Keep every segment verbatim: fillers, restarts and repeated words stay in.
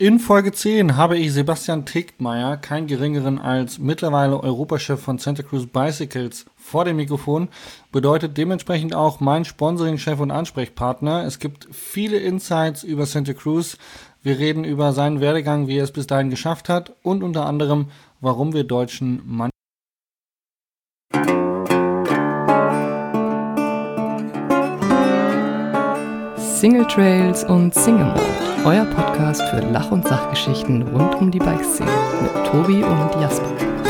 In Folge zehn habe ich Sebastian Tegtmeier, keinen geringeren als mittlerweile Europachef von Santa Cruz Bicycles, vor dem Mikrofon. Bedeutet dementsprechend auch mein Sponsoring-Chef und Ansprechpartner. Es gibt viele Insights über Santa Cruz. Wir reden über seinen Werdegang, wie er es bis dahin geschafft hat und unter anderem, warum wir Deutschen manchmal Single Trails und Single Mode, euer Podcast für Lach- und Sachgeschichten rund um die Bikeszene mit Tobi und Jasper.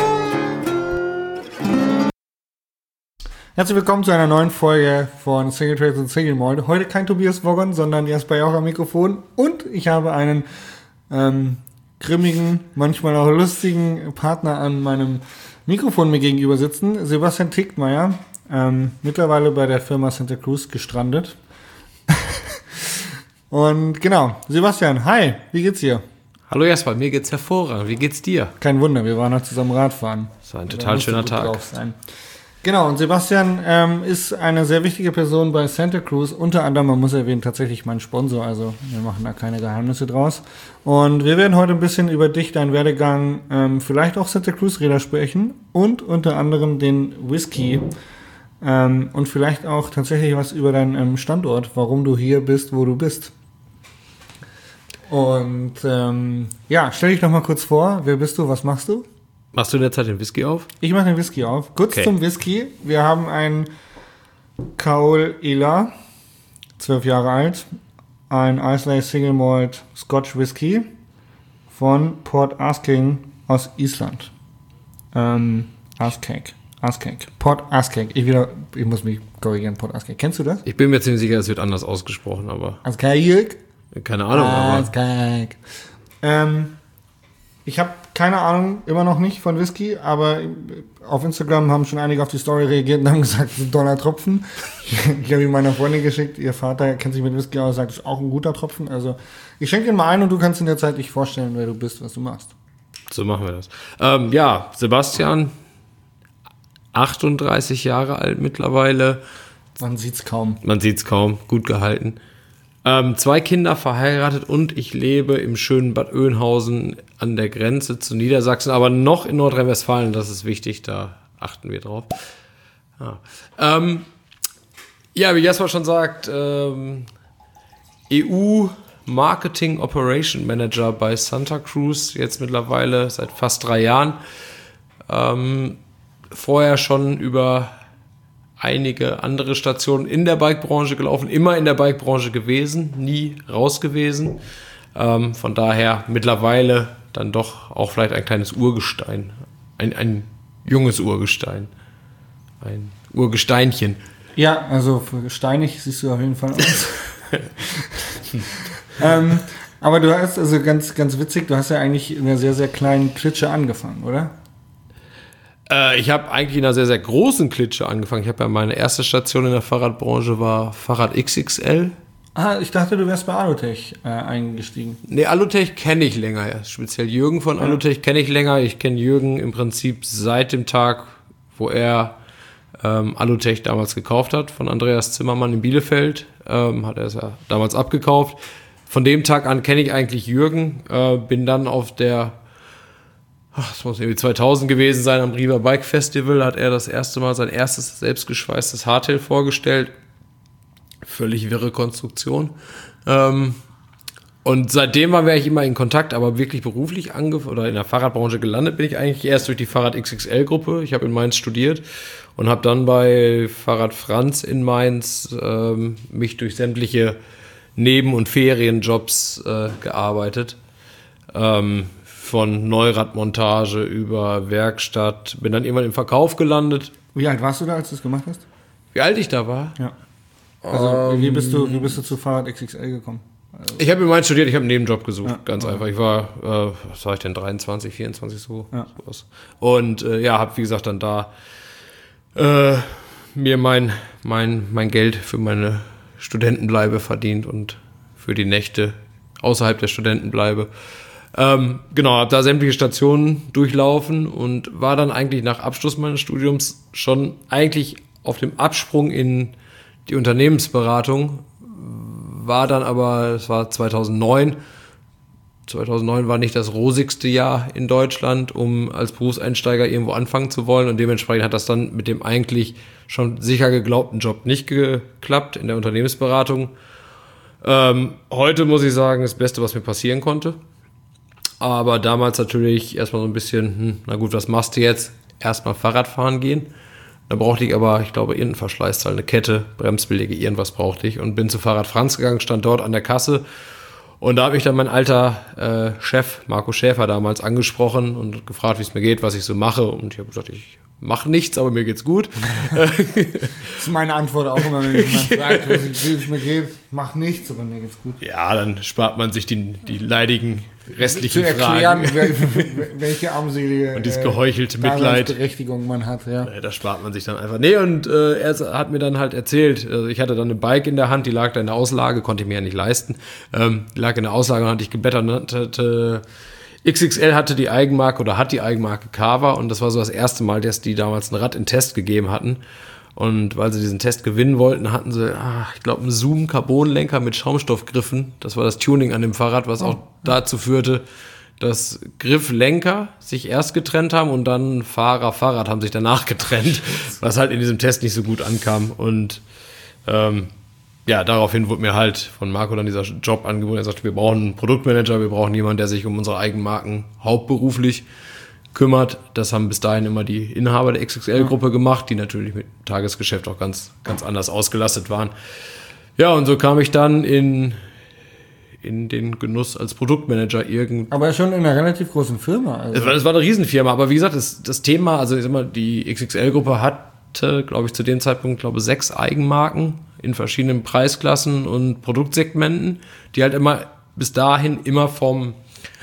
Herzlich willkommen zu einer neuen Folge von Single Trails und Single Mode. Heute kein Tobias Woggon, sondern Jasper Jauch am Mikrofon und ich habe einen ähm, grimmigen, manchmal auch lustigen Partner an meinem Mikrofon mir gegenüber sitzen, Sebastian Tegtmeier, ähm, mittlerweile bei der Firma Santa Cruz gestrandet. Und genau, Sebastian, hi, wie geht's dir? Hallo Jasper, mir geht's hervorragend. Wie geht's dir? Kein Wunder, wir waren noch zusammen Radfahren. Das war ein total schöner Tag. Genau, und Sebastian ähm, ist eine sehr wichtige Person bei Santa Cruz. Unter anderem, man muss erwähnen, tatsächlich mein Sponsor. Also wir machen da keine Geheimnisse draus. Und wir werden heute ein bisschen über dich, deinen Werdegang, ähm, vielleicht auch Santa Cruz Räder sprechen und unter anderem den Whisky. Ähm, und vielleicht auch tatsächlich was über deinen ähm, Standort, warum du hier bist, wo du bist. Und ähm, ja, stell dich doch mal kurz vor, wer bist du, was machst du? Machst du in der Zeit den Whisky auf? Ich mache den Whisky auf. Kurz Okay. zum Whisky. Wir haben einen Caol Ila, zwölf Jahre alt, ein Islay Single Malt Scotch Whisky von Port Asking aus Island. Ähm, Askek. Askek. Port Askek. Ich wieder, ich muss mich korrigieren, Port Askek. Kennst du das? Ich bin mir ziemlich sicher, es wird anders ausgesprochen, aber Askek. keine Ahnung. Aber Askek. Ähm, ich habe keine Ahnung, immer noch nicht von Whisky, aber auf Instagram haben schon einige auf die Story reagiert und haben gesagt, das ist ein toller Tropfen. Ich habe ihn meiner Freundin geschickt, ihr Vater kennt sich mit Whisky aus, sagt, das ist auch ein guter Tropfen. Also ich schenke ihn mal ein und du kannst in der Zeit dich vorstellen, wer du bist, was du machst. so machen wir das. Ähm, ja, Sebastian, achtunddreißig Jahre alt mittlerweile. Man sieht's kaum. Man sieht's kaum, gut gehalten. Ähm, zwei Kinder, verheiratet und ich lebe im schönen Bad Oeynhausen an der Grenze zu Niedersachsen, aber noch in Nordrhein-Westfalen, das ist wichtig, da achten wir drauf. Ja, ähm, ja wie Jasper schon sagt, ähm, E U Marketing Operation Manager bei Santa Cruz, jetzt mittlerweile seit fast drei Jahren. Ähm, vorher schon über einige andere Stationen in der Bikebranche gelaufen, immer in der Bikebranche gewesen, nie raus gewesen. Ähm, von daher mittlerweile dann doch auch vielleicht ein kleines Urgestein, ein, ein junges Urgestein, ein Urgesteinchen. Ja, also für steinig siehst du auf jeden Fall aus. ähm, aber du hast, also ganz, ganz witzig, du hast ja eigentlich in einer sehr, sehr kleinen Klitsche angefangen, oder? Ich habe eigentlich in einer sehr, sehr großen Klitsche angefangen. Ich habe ja meine erste Station in der Fahrradbranche war Fahrrad X X L. Ah, ich dachte, du wärst bei Alutech äh, eingestiegen. Nee, Alutech kenne ich länger. Ja. Speziell Jürgen von ja. Alutech kenne ich länger. Ich kenne Jürgen im Prinzip seit dem Tag, wo er ähm, Alutech damals gekauft hat, von Andreas Zimmermann in Bielefeld. Ähm, hat er es ja damals abgekauft. Von dem Tag an kenne ich eigentlich Jürgen. Äh, bin dann auf der Ach, das muss irgendwie zweitausend gewesen sein, am Riva Bike Festival hat er das erste Mal sein erstes selbstgeschweißtes Hardtail vorgestellt. Völlig wirre Konstruktion. Ähm, und seitdem war ich immer in Kontakt, aber wirklich beruflich angef- oder in der Fahrradbranche gelandet bin ich eigentlich erst durch die Fahrrad X X L-Gruppe. Ich habe in Mainz studiert und habe dann bei Fahrrad Franz in Mainz ähm, mich durch sämtliche Neben- und Ferienjobs äh, gearbeitet. Ähm, Von Neuradmontage über Werkstatt. Bin dann irgendwann im Verkauf gelandet. Wie alt warst du da, als du das gemacht hast? Wie alt ich da war? Ja. Also um, wie, bist du, wie bist du zu Fahrrad X X L gekommen? Also ich habe in Mainz studiert, ich habe einen Nebenjob gesucht, ja, ganz okay. einfach. Ich war, äh, was war ich denn, dreiundzwanzig, vierundzwanzig so. Ja. Sowas. Und äh, ja, habe wie gesagt dann da äh, mir mein, mein, mein Geld für meine Studentenbleibe verdient und für die Nächte außerhalb der Studentenbleibe. Ähm, genau, habe da sämtliche Stationen durchlaufen und war dann eigentlich nach Abschluss meines Studiums schon eigentlich auf dem Absprung in die Unternehmensberatung, war dann aber, es war zweitausendneun, zweitausendneun war nicht das rosigste Jahr in Deutschland, um als Berufseinsteiger irgendwo anfangen zu wollen. Und dementsprechend hat das dann mit dem eigentlich schon sicher geglaubten Job nicht geklappt in der Unternehmensberatung. Ähm, heute muss ich sagen, das Beste, was mir passieren konnte. Aber damals natürlich erstmal so ein bisschen, hm, na gut, was machst du jetzt? Erstmal Fahrradfahren gehen. Da brauchte ich aber, ich glaube, irgendein Verschleißteil, eine Kette, Bremsbeläge, irgendwas brauchte ich. Und bin zu Fahrrad Franz gegangen, stand dort an der Kasse. Und da habe ich dann mein alter äh, Chef, Marco Schäfer, damals angesprochen und gefragt, wie es mir geht, was ich so mache. Und ich habe gesagt, ich mache nichts, aber mir geht's gut. Das ist meine Antwort auch immer, wenn jemand sagt, wie es mir geht, mach nichts, aber mir geht's gut. Ja, dann spart man sich die, die leidigen restlichen zu erklären, Fragen. welche armselige und dieses geheuchelte äh, Mitleid. Berechtigung man hat. Ja. Da spart man sich dann einfach. Nee, und äh, er hat mir dann halt erzählt, also ich hatte dann eine Bike in der Hand, die lag da in der Auslage, konnte ich mir ja nicht leisten. Ähm, die lag in der Auslage und hatte ich geblättert und hatte, X X L hatte die Eigenmarke oder hat die Eigenmarke Carver und das war so das erste Mal, dass die damals ein Rad in Test gegeben hatten. Und weil sie diesen Test gewinnen wollten, hatten sie, ah, ich glaube, einen Zoom-Carbon-Lenker mit Schaumstoffgriffen. Das war das Tuning an dem Fahrrad, was auch dazu führte, dass Griff-Lenker sich erst getrennt haben und dann Fahrer, Fahrrad haben sich danach getrennt, was halt in diesem Test nicht so gut ankam. Und ähm, ja, daraufhin wurde mir halt von Marco dann dieser Job angeboten. Er sagte, wir brauchen einen Produktmanager, wir brauchen jemanden, der sich um unsere Eigenmarken hauptberuflich kümmert. Das haben bis dahin immer die Inhaber der X X L-Gruppe gemacht, die natürlich mit Tagesgeschäft auch ganz, ganz anders ausgelastet waren. Ja, und so kam ich dann in, in den Genuss als Produktmanager irgend. Aber schon in einer relativ großen Firma. Also. Es war, es war eine Riesenfirma, aber wie gesagt, das, das Thema, also ich sag mal, die X X L-Gruppe hatte, glaube ich, zu dem Zeitpunkt, glaube ich, sechs Eigenmarken in verschiedenen Preisklassen und Produktsegmenten, die halt immer bis dahin immer vom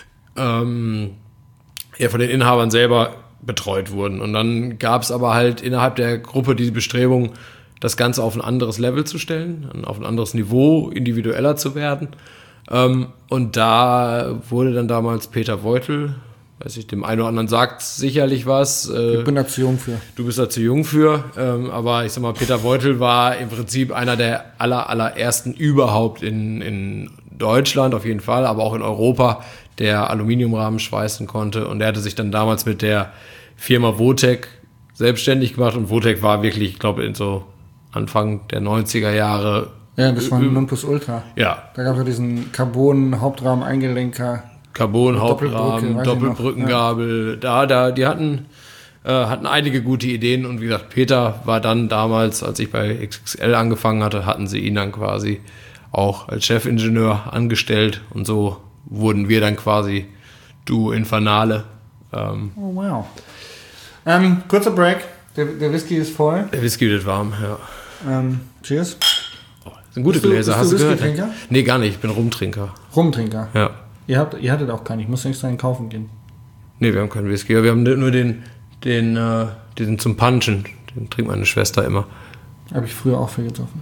ähm, ja, von den Inhabern selber betreut wurden. Und dann gab es aber halt innerhalb der Gruppe die Bestrebung, das Ganze auf ein anderes Level zu stellen, auf ein anderes Niveau, individueller zu werden. Ähm, und da wurde dann damals Peter Voitel, weiß ich, dem einen oder anderen sagt sicherlich was. Äh, ich bin da zu jung für. Du bist da zu jung für. Ähm, aber ich sag mal, Peter Voitel war im Prinzip einer der aller, allerersten überhaupt in, in Deutschland auf jeden Fall, aber auch in Europa, der Aluminiumrahmen schweißen konnte. Und er hatte sich dann damals mit der Firma Votec selbstständig gemacht. Und Votec war wirklich, ich glaube, in so Anfang der neunziger Jahre. Ja, das war ein Nonplusultra. Ja. Da gab es ja diesen Carbon-Hauptrahmen-Eingelenker. Carbon-Hauptrahmen, Doppelbrückengabel. Da, da, die hatten, äh, hatten einige gute Ideen. Und wie gesagt, Peter war dann damals, als ich bei X X L angefangen hatte, hatten sie ihn dann quasi auch als Chefingenieur angestellt. Und so wurden wir dann quasi Duo Infernale. Ähm, oh, wow. Ähm, kurzer Break. Der, der Whisky ist voll. Der Whisky wird warm, ja. Ähm, cheers. Oh, das sind gute Bist Gläser, du, hast du bist du gehört? Whisky-Trinker? Nee, gar nicht. Ich bin Rumtrinker. Rumtrinker? Ja. Ihr, habt, ihr hattet auch keinen. Ich muss extra einen kaufen gehen. Nee, wir haben keinen Whisky. Wir haben nur den, den, äh, den zum Punchen. Den trinkt meine Schwester immer. Habe ich früher auch viel getroffen.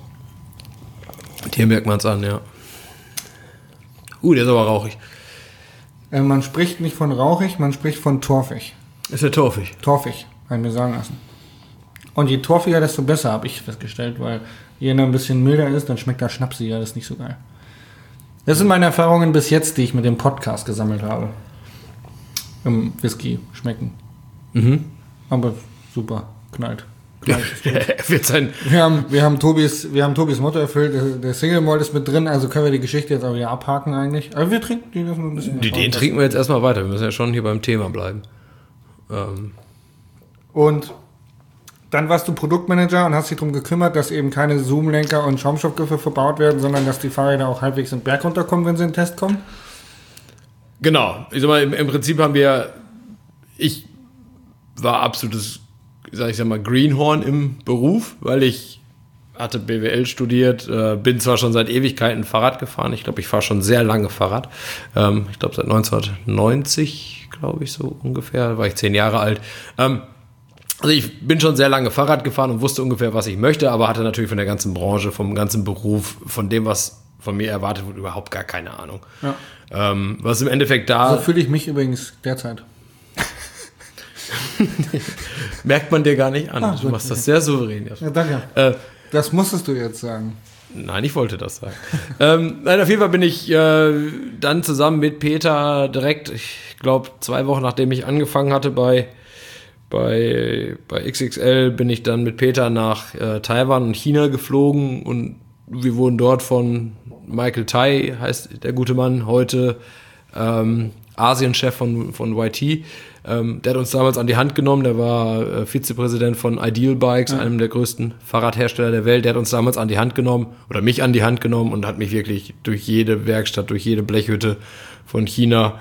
Hier merkt man es an, ja. Uh, der ist aber rauchig. Äh, man spricht nicht von rauchig, man spricht von torfig. Ist der torfig? Torfig, habe ich mir sagen lassen. Und je torfiger, desto besser, habe ich festgestellt, weil je ein bisschen milder ist, dann schmeckt der schnapsiger, das ist nicht so geil. Das sind meine Erfahrungen bis jetzt, die ich mit dem Podcast gesammelt habe. Im Whisky schmecken. Mhm. Aber super, knallt. knallt Er wird sein. wir, haben, wir, haben Tobis, wir haben Tobis Motto erfüllt, der, der Single Malt ist mit drin, also können wir die Geschichte jetzt auch wieder abhaken eigentlich. Aber wir trinken die dürfen ein bisschen. Den, den trinken wir jetzt erstmal weiter, wir müssen ja schon hier beim Thema bleiben. Ähm. Und dann warst du Produktmanager und hast dich darum gekümmert, dass eben keine Zoom-Lenker und Schaumstoffgriffe verbaut werden, sondern dass die Fahrräder auch halbwegs den Berg runterkommen, wenn sie in den Test kommen? Genau. Ich sag mal, im, im Prinzip haben wir, ich war absolutes, sag ich sag mal, Greenhorn im Beruf, weil ich hatte B W L studiert, äh, bin zwar schon seit Ewigkeiten Fahrrad gefahren, ich glaube, ich fahre schon sehr lange Fahrrad. Ähm, ich glaube, seit neunzehnhundertneunzig, glaube ich, so ungefähr, war ich zehn Jahre alt. Ähm, Also ich bin schon sehr lange Fahrrad gefahren und wusste ungefähr, was ich möchte, aber hatte natürlich von der ganzen Branche, vom ganzen Beruf, von dem, was von mir erwartet wurde, überhaupt gar keine Ahnung. Ja. Ähm, was im Endeffekt da... So fühle ich mich übrigens derzeit. Merkt man dir gar nicht an. Ah, du gut, machst okay. das sehr souverän. Ja, danke. Äh, das musstest du jetzt sagen. Nein, ich wollte das sagen. ähm, nein, auf jeden Fall bin ich äh, dann zusammen mit Peter direkt, ich glaube, zwei Wochen nachdem ich angefangen hatte bei, bei, bei X X L, bin ich dann mit Peter nach äh, Taiwan und China geflogen und wir wurden dort von Michael Tai, heißt der gute Mann, heute ähm, Asienchef von, von Y T. Ähm, der hat uns damals an die Hand genommen, der war äh, Vizepräsident von Ideal Bikes, ja. einem der größten Fahrradhersteller der Welt. Der hat uns damals an die Hand genommen oder mich an die Hand genommen und hat mich wirklich durch jede Werkstatt, durch jede Blechhütte von China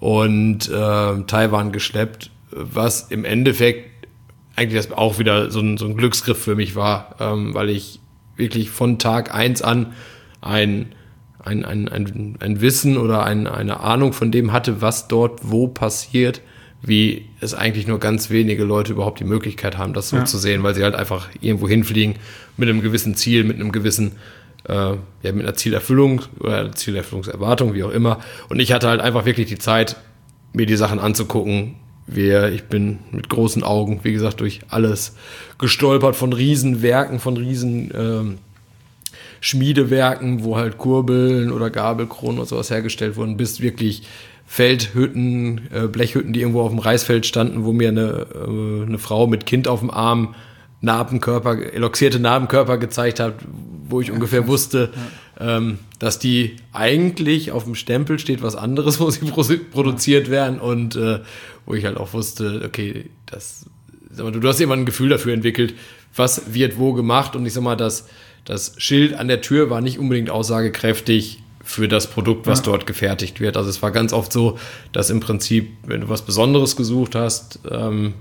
und äh, Taiwan geschleppt, was im Endeffekt eigentlich das auch wieder so ein, so ein Glücksgriff für mich war, ähm, weil ich wirklich von Tag eins an ein Ein, ein, ein, ein Wissen oder ein, eine Ahnung von dem hatte, was dort wo passiert, wie es eigentlich nur ganz wenige Leute überhaupt die Möglichkeit haben, das so ja. zu sehen, weil sie halt einfach irgendwo hinfliegen mit einem gewissen Ziel, mit einem gewissen, äh, ja, mit einer Zielerfüllung oder Zielerfüllungserwartung, wie auch immer. Und ich hatte halt einfach wirklich die Zeit, mir die Sachen anzugucken. Wir, ich bin mit großen Augen, wie gesagt, durch alles gestolpert, von Riesenwerken, von Riesen ähm, Schmiedewerken, wo halt Kurbeln oder Gabelkronen oder sowas hergestellt wurden, bis wirklich Feldhütten, äh, Blechhütten, die irgendwo auf dem Reisfeld standen, wo mir eine, äh, eine Frau mit Kind auf dem Arm Narbenkörper, eloxierte Narbenkörper gezeigt hat, wo ich ja, ungefähr krass. wusste, ja. ähm, dass die eigentlich auf dem Stempel steht was anderes, wo sie pro- produziert ja. werden und äh, wo ich halt auch wusste, okay, das, sag mal, du, du hast immer ein Gefühl dafür entwickelt, was wird wo gemacht und ich sag mal, das Das Schild an der Tür war nicht unbedingt aussagekräftig für das Produkt, was ja. dort gefertigt wird. Also es war ganz oft so, dass im Prinzip, wenn du was Besonderes gesucht hast, ähm,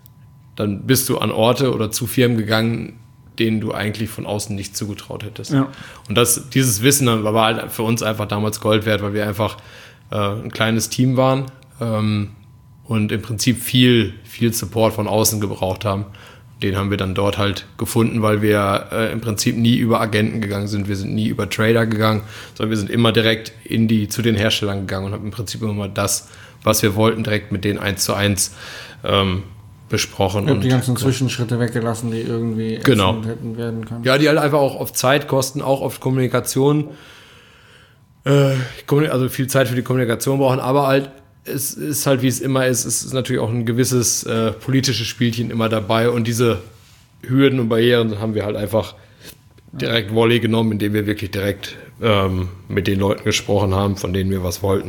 dann bist du an Orte oder zu Firmen gegangen, denen du eigentlich von außen nicht zugetraut hättest. Ja. Und das, dieses Wissen war halt für uns einfach damals Gold wert, weil wir einfach äh, ein kleines Team waren ähm, und im Prinzip viel, viel Support von außen gebraucht haben. Den haben wir dann dort halt gefunden, weil wir äh, im Prinzip nie über Agenten gegangen sind. Wir sind nie über Trader gegangen, sondern wir sind immer direkt in die, zu den Herstellern gegangen und haben im Prinzip immer mal das, was wir wollten, direkt mit denen eins zu eins ähm, besprochen. Ich habe und die ganzen Zwischenschritte weggelassen, die irgendwie genau. hätten werden können. Ja, die halt einfach auch oft Zeit kosten, auch oft Kommunikation, äh, also viel Zeit für die Kommunikation brauchen, aber halt es ist halt, wie es immer ist, es ist natürlich auch ein gewisses äh, politisches Spielchen immer dabei und diese Hürden und Barrieren haben wir halt einfach direkt Volley genommen, indem wir wirklich direkt ähm, mit den Leuten gesprochen haben, von denen wir was wollten.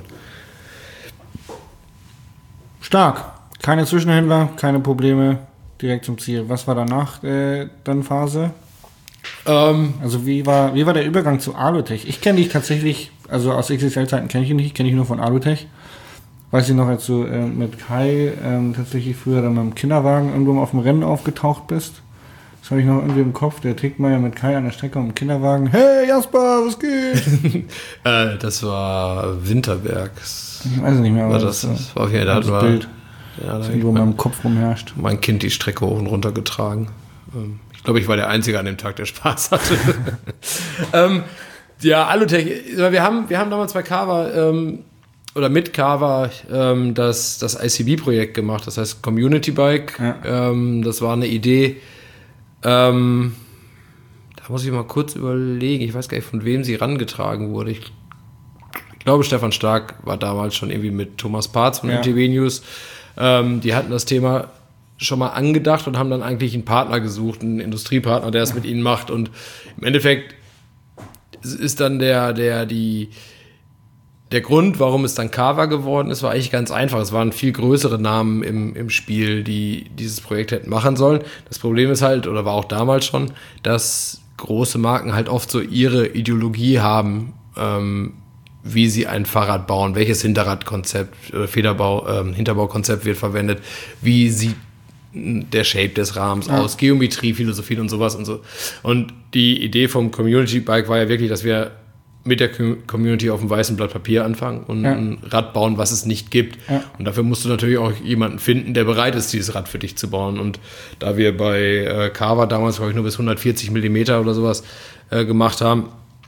Stark. Keine Zwischenhändler, keine Probleme, direkt zum Ziel. Was war danach äh, dann Phase? Ähm, also wie war, wie war der Übergang zu Alutech? Ich kenne dich tatsächlich, also aus X X L-Zeiten kenne ich ihn nicht, kenne ich nur von Alutech. Weiß ich noch, als du äh, mit Kai ähm, tatsächlich früher dann mit dem Kinderwagen irgendwo auf dem Rennen aufgetaucht bist. Das habe ich noch irgendwie im Kopf. Der Trickmeier mit Kai an der Strecke und dem Kinderwagen. Hey Jasper, was geht? äh, das war Winterbergs. Ich weiß es nicht mehr. Aber war das, das, das war wieder das Bild, ja, das irgendwo in meinem Kopf rumherrscht. Mein Kind die Strecke hoch und runter getragen. Ähm, ich glaube, ich war der Einzige an dem Tag, der Spaß hatte. ähm, ja, Alutech. Wir haben, wir haben damals bei Carver ähm, oder mit Carver ähm, das, das I C B-Projekt gemacht, das heißt Community Bike. Ja. Ähm, das war eine Idee, ähm, da muss ich mal kurz überlegen, ich weiß gar nicht, von wem sie rangetragen wurde. Ich, ich glaube, Stefan Stark war damals schon irgendwie mit Thomas Parz von ja. M T B News. Ähm, die hatten das Thema schon mal angedacht und haben dann eigentlich einen Partner gesucht, einen Industriepartner, der es ja. mit ihnen macht. Und im Endeffekt ist dann der, der, die Der Grund, warum es dann Carver geworden ist, war eigentlich ganz einfach. Es waren viel größere Namen im, im Spiel, die dieses Projekt hätten machen sollen. Das Problem ist halt, oder war auch damals schon, dass große Marken halt oft so ihre Ideologie haben, ähm, wie sie ein Fahrrad bauen, welches Hinterradkonzept oder Federbau, ähm, Hinterbaukonzept wird verwendet, wie sieht der Shape des Rahmens ja. aus, Geometrie, Philosophie und sowas und so. Und die Idee vom Community Bike war ja wirklich, dass wir mit der Community auf einem weißen Blatt Papier anfangen und ja. ein Rad bauen, was es nicht gibt. Ja. Und dafür musst du natürlich auch jemanden finden, der bereit ist, dieses Rad für dich zu bauen. Und da wir bei äh, Carver damals, glaube ich, nur bis hundertvierzig Millimeter oder sowas äh, gemacht haben,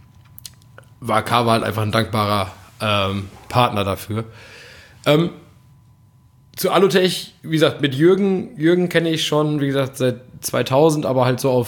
war Carver halt einfach ein dankbarer ähm, Partner dafür. Ähm, zu Alutech, wie gesagt, mit Jürgen, Jürgen kenne ich schon, wie gesagt, seit zweitausend, aber halt so auf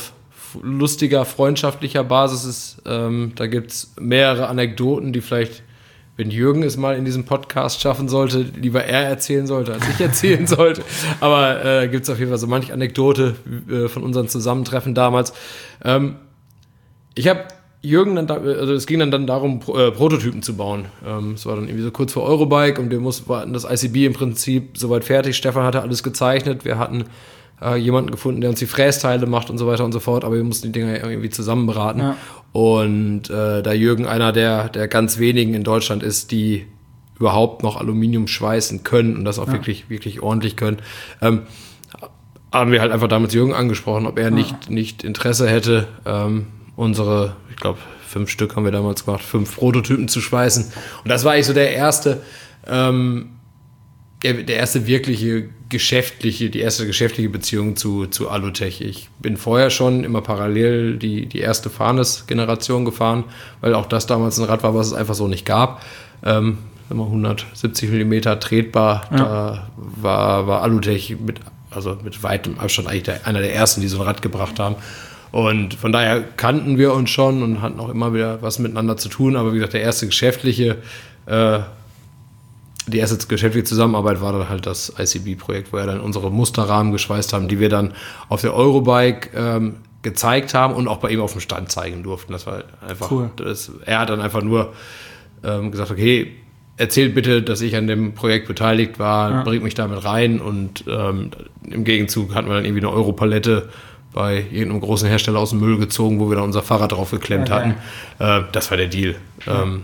lustiger, freundschaftlicher Basis ist. Ähm, da gibt es mehrere Anekdoten, die vielleicht, wenn Jürgen es mal in diesem Podcast schaffen sollte, lieber er erzählen sollte, als ich erzählen sollte. Aber äh, gibt es auf jeden Fall so manche Anekdote äh, von unseren Zusammentreffen damals. Ähm, ich habe Jürgen dann, da, also es ging dann, dann darum, Pro, äh, Prototypen zu bauen. Ähm, es war dann irgendwie so kurz vor Eurobike und wir mussten, war das I C B im Prinzip soweit fertig. Stefan hatte alles gezeichnet. Wir hatten äh, jemanden gefunden, der uns die Frästeile macht und so weiter und so fort, aber wir mussten die Dinger irgendwie zusammenbraten. Ja. Und äh, da Jürgen einer der, der ganz wenigen in Deutschland ist, die überhaupt noch Aluminium schweißen können und das auch ja. wirklich, wirklich ordentlich können, ähm, haben wir halt einfach damals Jürgen angesprochen, ob er ja. nicht, nicht Interesse hätte, ähm, unsere, ich glaube, fünf Stück haben wir damals gemacht, fünf Prototypen zu schweißen. Und das war eigentlich so der erste, ähm, der, der erste wirkliche geschäftliche, die erste geschäftliche Beziehung zu, zu Alutech. Ich bin vorher schon immer parallel die, die erste Fahrnes-Generation gefahren, weil auch das damals ein Rad war, was es einfach so nicht gab. Ähm, hundertsiebzig Millimeter tretbar, ja. Da war, war Alutech mit, also mit weitem Abstand eigentlich der, einer der ersten, die so ein Rad gebracht haben. Und von daher kannten wir uns schon und hatten auch immer wieder was miteinander zu tun. Aber wie gesagt, der erste geschäftliche, äh, die erste geschäftliche Zusammenarbeit war dann halt das I C B-Projekt, wo wir dann unsere Musterrahmen geschweißt haben, die wir dann auf der Eurobike ähm, gezeigt haben und auch bei ihm auf dem Stand zeigen durften. Das war einfach, cool. das, er hat dann einfach nur ähm, gesagt, okay, erzählt bitte, dass ich an dem Projekt beteiligt war, ja. bringt mich damit rein und ähm, im Gegenzug hatten wir dann irgendwie eine Europalette bei irgendeinem großen Hersteller aus dem Müll gezogen, wo wir dann unser Fahrrad drauf geklemmt okay. hatten. Äh, das war der Deal. Ja. Ähm,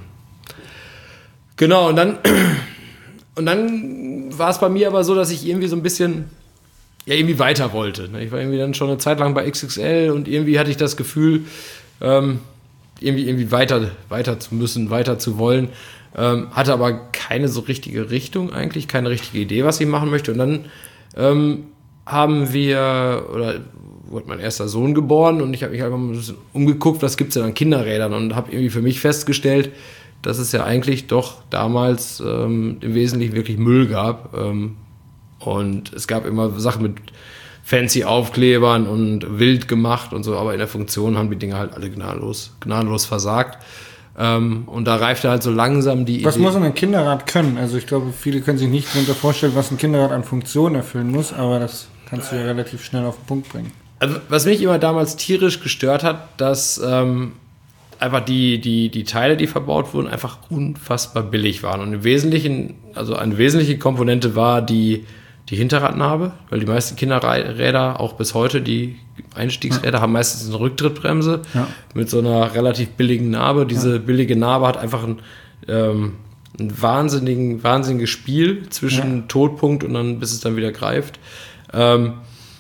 genau, und dann, und dann war es bei mir aber so, dass ich irgendwie so ein bisschen ja, irgendwie weiter wollte. Ich war irgendwie dann schon eine Zeit lang bei X X L und irgendwie hatte ich das Gefühl, ähm, irgendwie, irgendwie weiter, weiter zu müssen, weiter zu wollen. Ähm, hatte aber keine so richtige Richtung eigentlich, keine richtige Idee, was ich machen möchte. Und dann ähm, haben wir, oder wurde mein erster Sohn geboren und ich habe mich einfach mal ein bisschen umgeguckt, was gibt es denn an Kinderrädern und habe irgendwie für mich festgestellt, dass es ja eigentlich doch damals ähm, im Wesentlichen wirklich Müll gab. Ähm, und es gab immer Sachen mit fancy Aufklebern und wild gemacht und so, aber in der Funktion haben die Dinge halt alle gnadenlos, gnadenlos versagt. Ähm, und da reifte halt so langsam die was Idee. Was muss ein Kinderrad können? Also ich glaube, viele können sich nicht darunter vorstellen, was ein Kinderrad an Funktionen erfüllen muss, aber das kannst du ja relativ schnell auf den Punkt bringen. Also, was mich immer damals tierisch gestört hat, dass ähm, einfach die, die, die Teile, die verbaut wurden, einfach unfassbar billig waren. Und im Wesentlichen, also eine wesentliche Komponente war die, die Hinterradnabe, weil die meisten Kinderräder, auch bis heute, die Einstiegsräder, ja. haben meistens eine Rücktrittbremse ja. mit so einer relativ billigen Narbe. Diese ja. billige Narbe hat einfach ein, ähm, ein wahnsinnigen, wahnsinniges Spiel zwischen ja. Todpunkt und dann, bis es dann wieder greift. Ähm,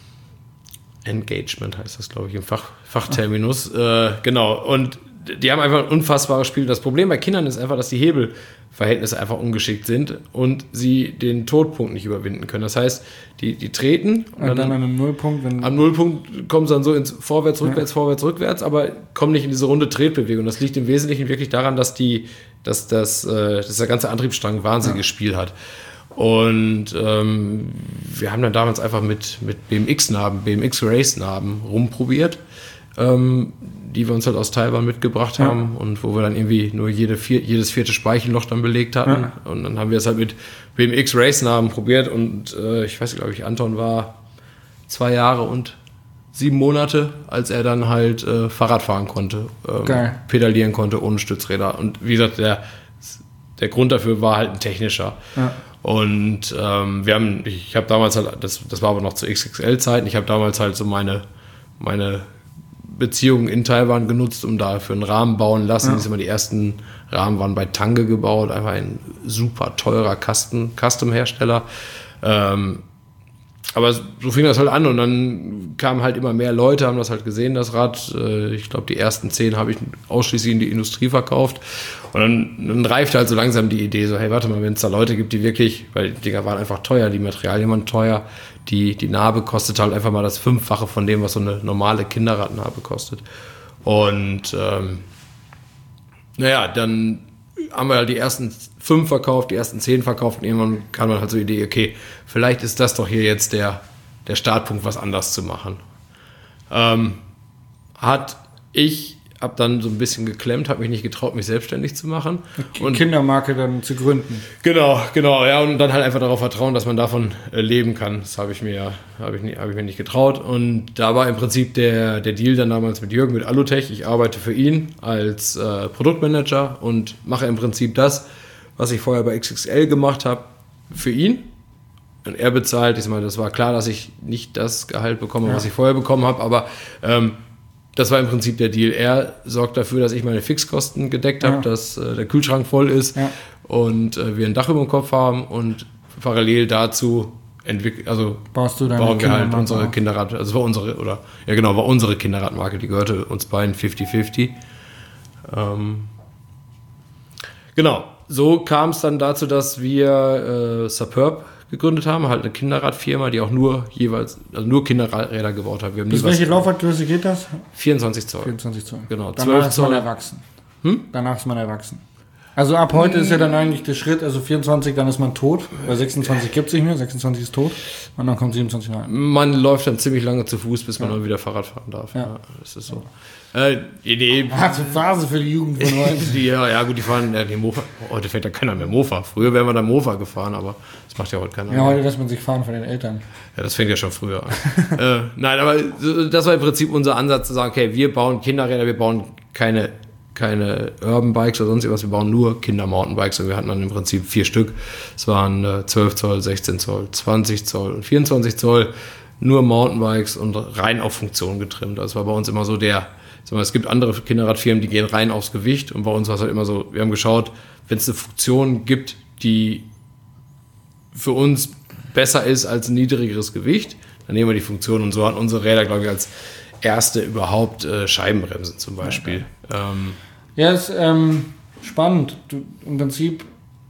Engagement heißt das, glaube ich, im Fach, Fachterminus. Äh, genau, und die haben einfach ein unfassbares Spiel. Das Problem bei Kindern ist einfach, dass die Hebelverhältnisse einfach ungeschickt sind und sie den Todpunkt nicht überwinden können. Das heißt, die, die treten und, und dann, dann an einem Nullpunkt. Wenn am Nullpunkt kommen sie dann so ins Vorwärts, Rückwärts, ja. Vorwärts, Rückwärts, aber kommen nicht in diese runde Tretbewegung. Das liegt im Wesentlichen wirklich daran, dass, die, dass, das, äh, dass der ganze Antriebsstrang ein wahnsinniges ja. Spiel hat. Und ähm, wir haben dann damals einfach mit, mit B M X-Narben, B M X-Race-Narben rumprobiert, ähm, die wir uns halt aus Taiwan mitgebracht ja. haben und wo wir dann irgendwie nur jede vier, jedes vierte Speichelloch dann belegt hatten. Ja. Und dann haben wir es halt mit B M X-Race-Narben probiert und äh, ich weiß, glaube ich, Anton war zwei Jahre und sieben Monate, als er dann halt äh, Fahrrad fahren konnte, ähm, pedalieren konnte ohne Stützräder. Und wie gesagt, der, der Grund dafür war halt ein technischer. Ja. Und ähm, wir haben, ich habe damals halt, das, das war aber noch zu X X L-Zeiten, ich habe damals halt so meine, meine Beziehungen in Taiwan genutzt, um dafür einen Rahmen bauen lassen. Ja. Immer die ersten Rahmen waren bei Tange gebaut, einfach ein super teurer Custom, Custom-Hersteller. Ähm, aber so fing das halt an und dann kamen halt immer mehr Leute, haben das halt gesehen, das Rad. Ich glaube, die ersten zehn habe ich ausschließlich in die Industrie verkauft. Und dann, dann reifte halt so langsam die Idee, so hey, warte mal, wenn es da Leute gibt, die wirklich, weil die Dinger waren einfach teuer, die Materialien waren teuer, die, die Narbe kostet halt einfach mal das Fünffache von dem, was so eine normale Kinderradnarbe kostet. Und ähm, naja, dann haben wir halt die ersten fünf verkauft, die ersten zehn verkauft und irgendwann kam dann halt so die Idee, okay, vielleicht ist das doch hier jetzt der, der Startpunkt, was anders zu machen. Ähm, hat ich habe dann so ein bisschen geklemmt, habe mich nicht getraut, mich selbstständig zu machen. Und Kindermarke dann zu gründen. Genau, genau, ja, und dann halt einfach darauf vertrauen, dass man davon äh, leben kann. Das habe ich mir ja, habe ich, nie, hab ich mir nicht getraut. Und da war im Prinzip der, der Deal dann damals mit Jürgen, mit Alutech. Ich arbeite für ihn als äh, Produktmanager und mache im Prinzip das, was ich vorher bei X X L gemacht habe, für ihn. Und er bezahlt, ich meine, das war klar, dass ich nicht das Gehalt bekomme, ja. was ich vorher bekommen habe, aber ähm, das war im Prinzip der Deal. Er sorgt dafür, dass ich meine Fixkosten gedeckt habe, ja. dass äh, der Kühlschrank voll ist ja. und äh, wir ein Dach über dem Kopf haben und parallel dazu entwickeln, also baust du bauen wir halt unsere Kinderrad, also es war unsere, oder ja genau, war unsere Kinderradmarke, die gehörte uns beiden fifty fifty. Ähm, genau, so kam es dann dazu, dass wir äh, Superb gegründet haben, halt eine Kinderradfirma, die auch nur jeweils, also nur Kinderräder gebaut hat. Wir haben Bis welche Laufradgröße geht das? vierundzwanzig Zoll. vierundzwanzig Zoll. Genau. Danach ist man erwachsen. Hm? Danach ist man erwachsen. Also ab heute hm. ist ja dann eigentlich der Schritt, also vierundzwanzig, dann ist man tot. Bei sechsundzwanzig gibt es nicht mehr, sechsundzwanzig ist tot. Und dann kommt siebenundzwanzig rein. Man läuft dann ziemlich lange zu Fuß, bis man ja. dann wieder Fahrrad fahren darf. Ja. Ja, das ist so. Äh, nee. Harte Phase für die Jugend von heute. die, ja, ja, gut, die fahren ja, die Mofa. Heute fährt ja keiner mehr Mofa. Früher wären wir da Mofa gefahren, aber das macht ja heute keiner ja, mehr. Ja, heute lässt man sich fahren von den Eltern. Ja, das fängt ja schon früher an. äh, nein, aber das war im Prinzip unser Ansatz, zu sagen, okay, wir bauen Kinderräder, wir bauen keine, keine Urban Bikes oder sonst was, wir bauen nur Kinder-Mountainbikes und wir hatten dann im Prinzip vier Stück. Es waren äh, zwölf Zoll, sechzehn Zoll, zwanzig Zoll und vierundzwanzig Zoll, nur Mountainbikes und rein auf Funktion getrimmt. Das war bei uns immer so der, sag mal, es gibt andere Kinderradfirmen, die gehen rein aufs Gewicht und bei uns war es halt immer so, wir haben geschaut, wenn es eine Funktion gibt, die für uns besser ist als ein niedrigeres Gewicht, dann nehmen wir die Funktion und so hatten unsere Räder, glaube ich, als erste überhaupt äh, Scheibenbremsen zum Beispiel. Ja, ähm, ja ist ähm, spannend. Du, im Prinzip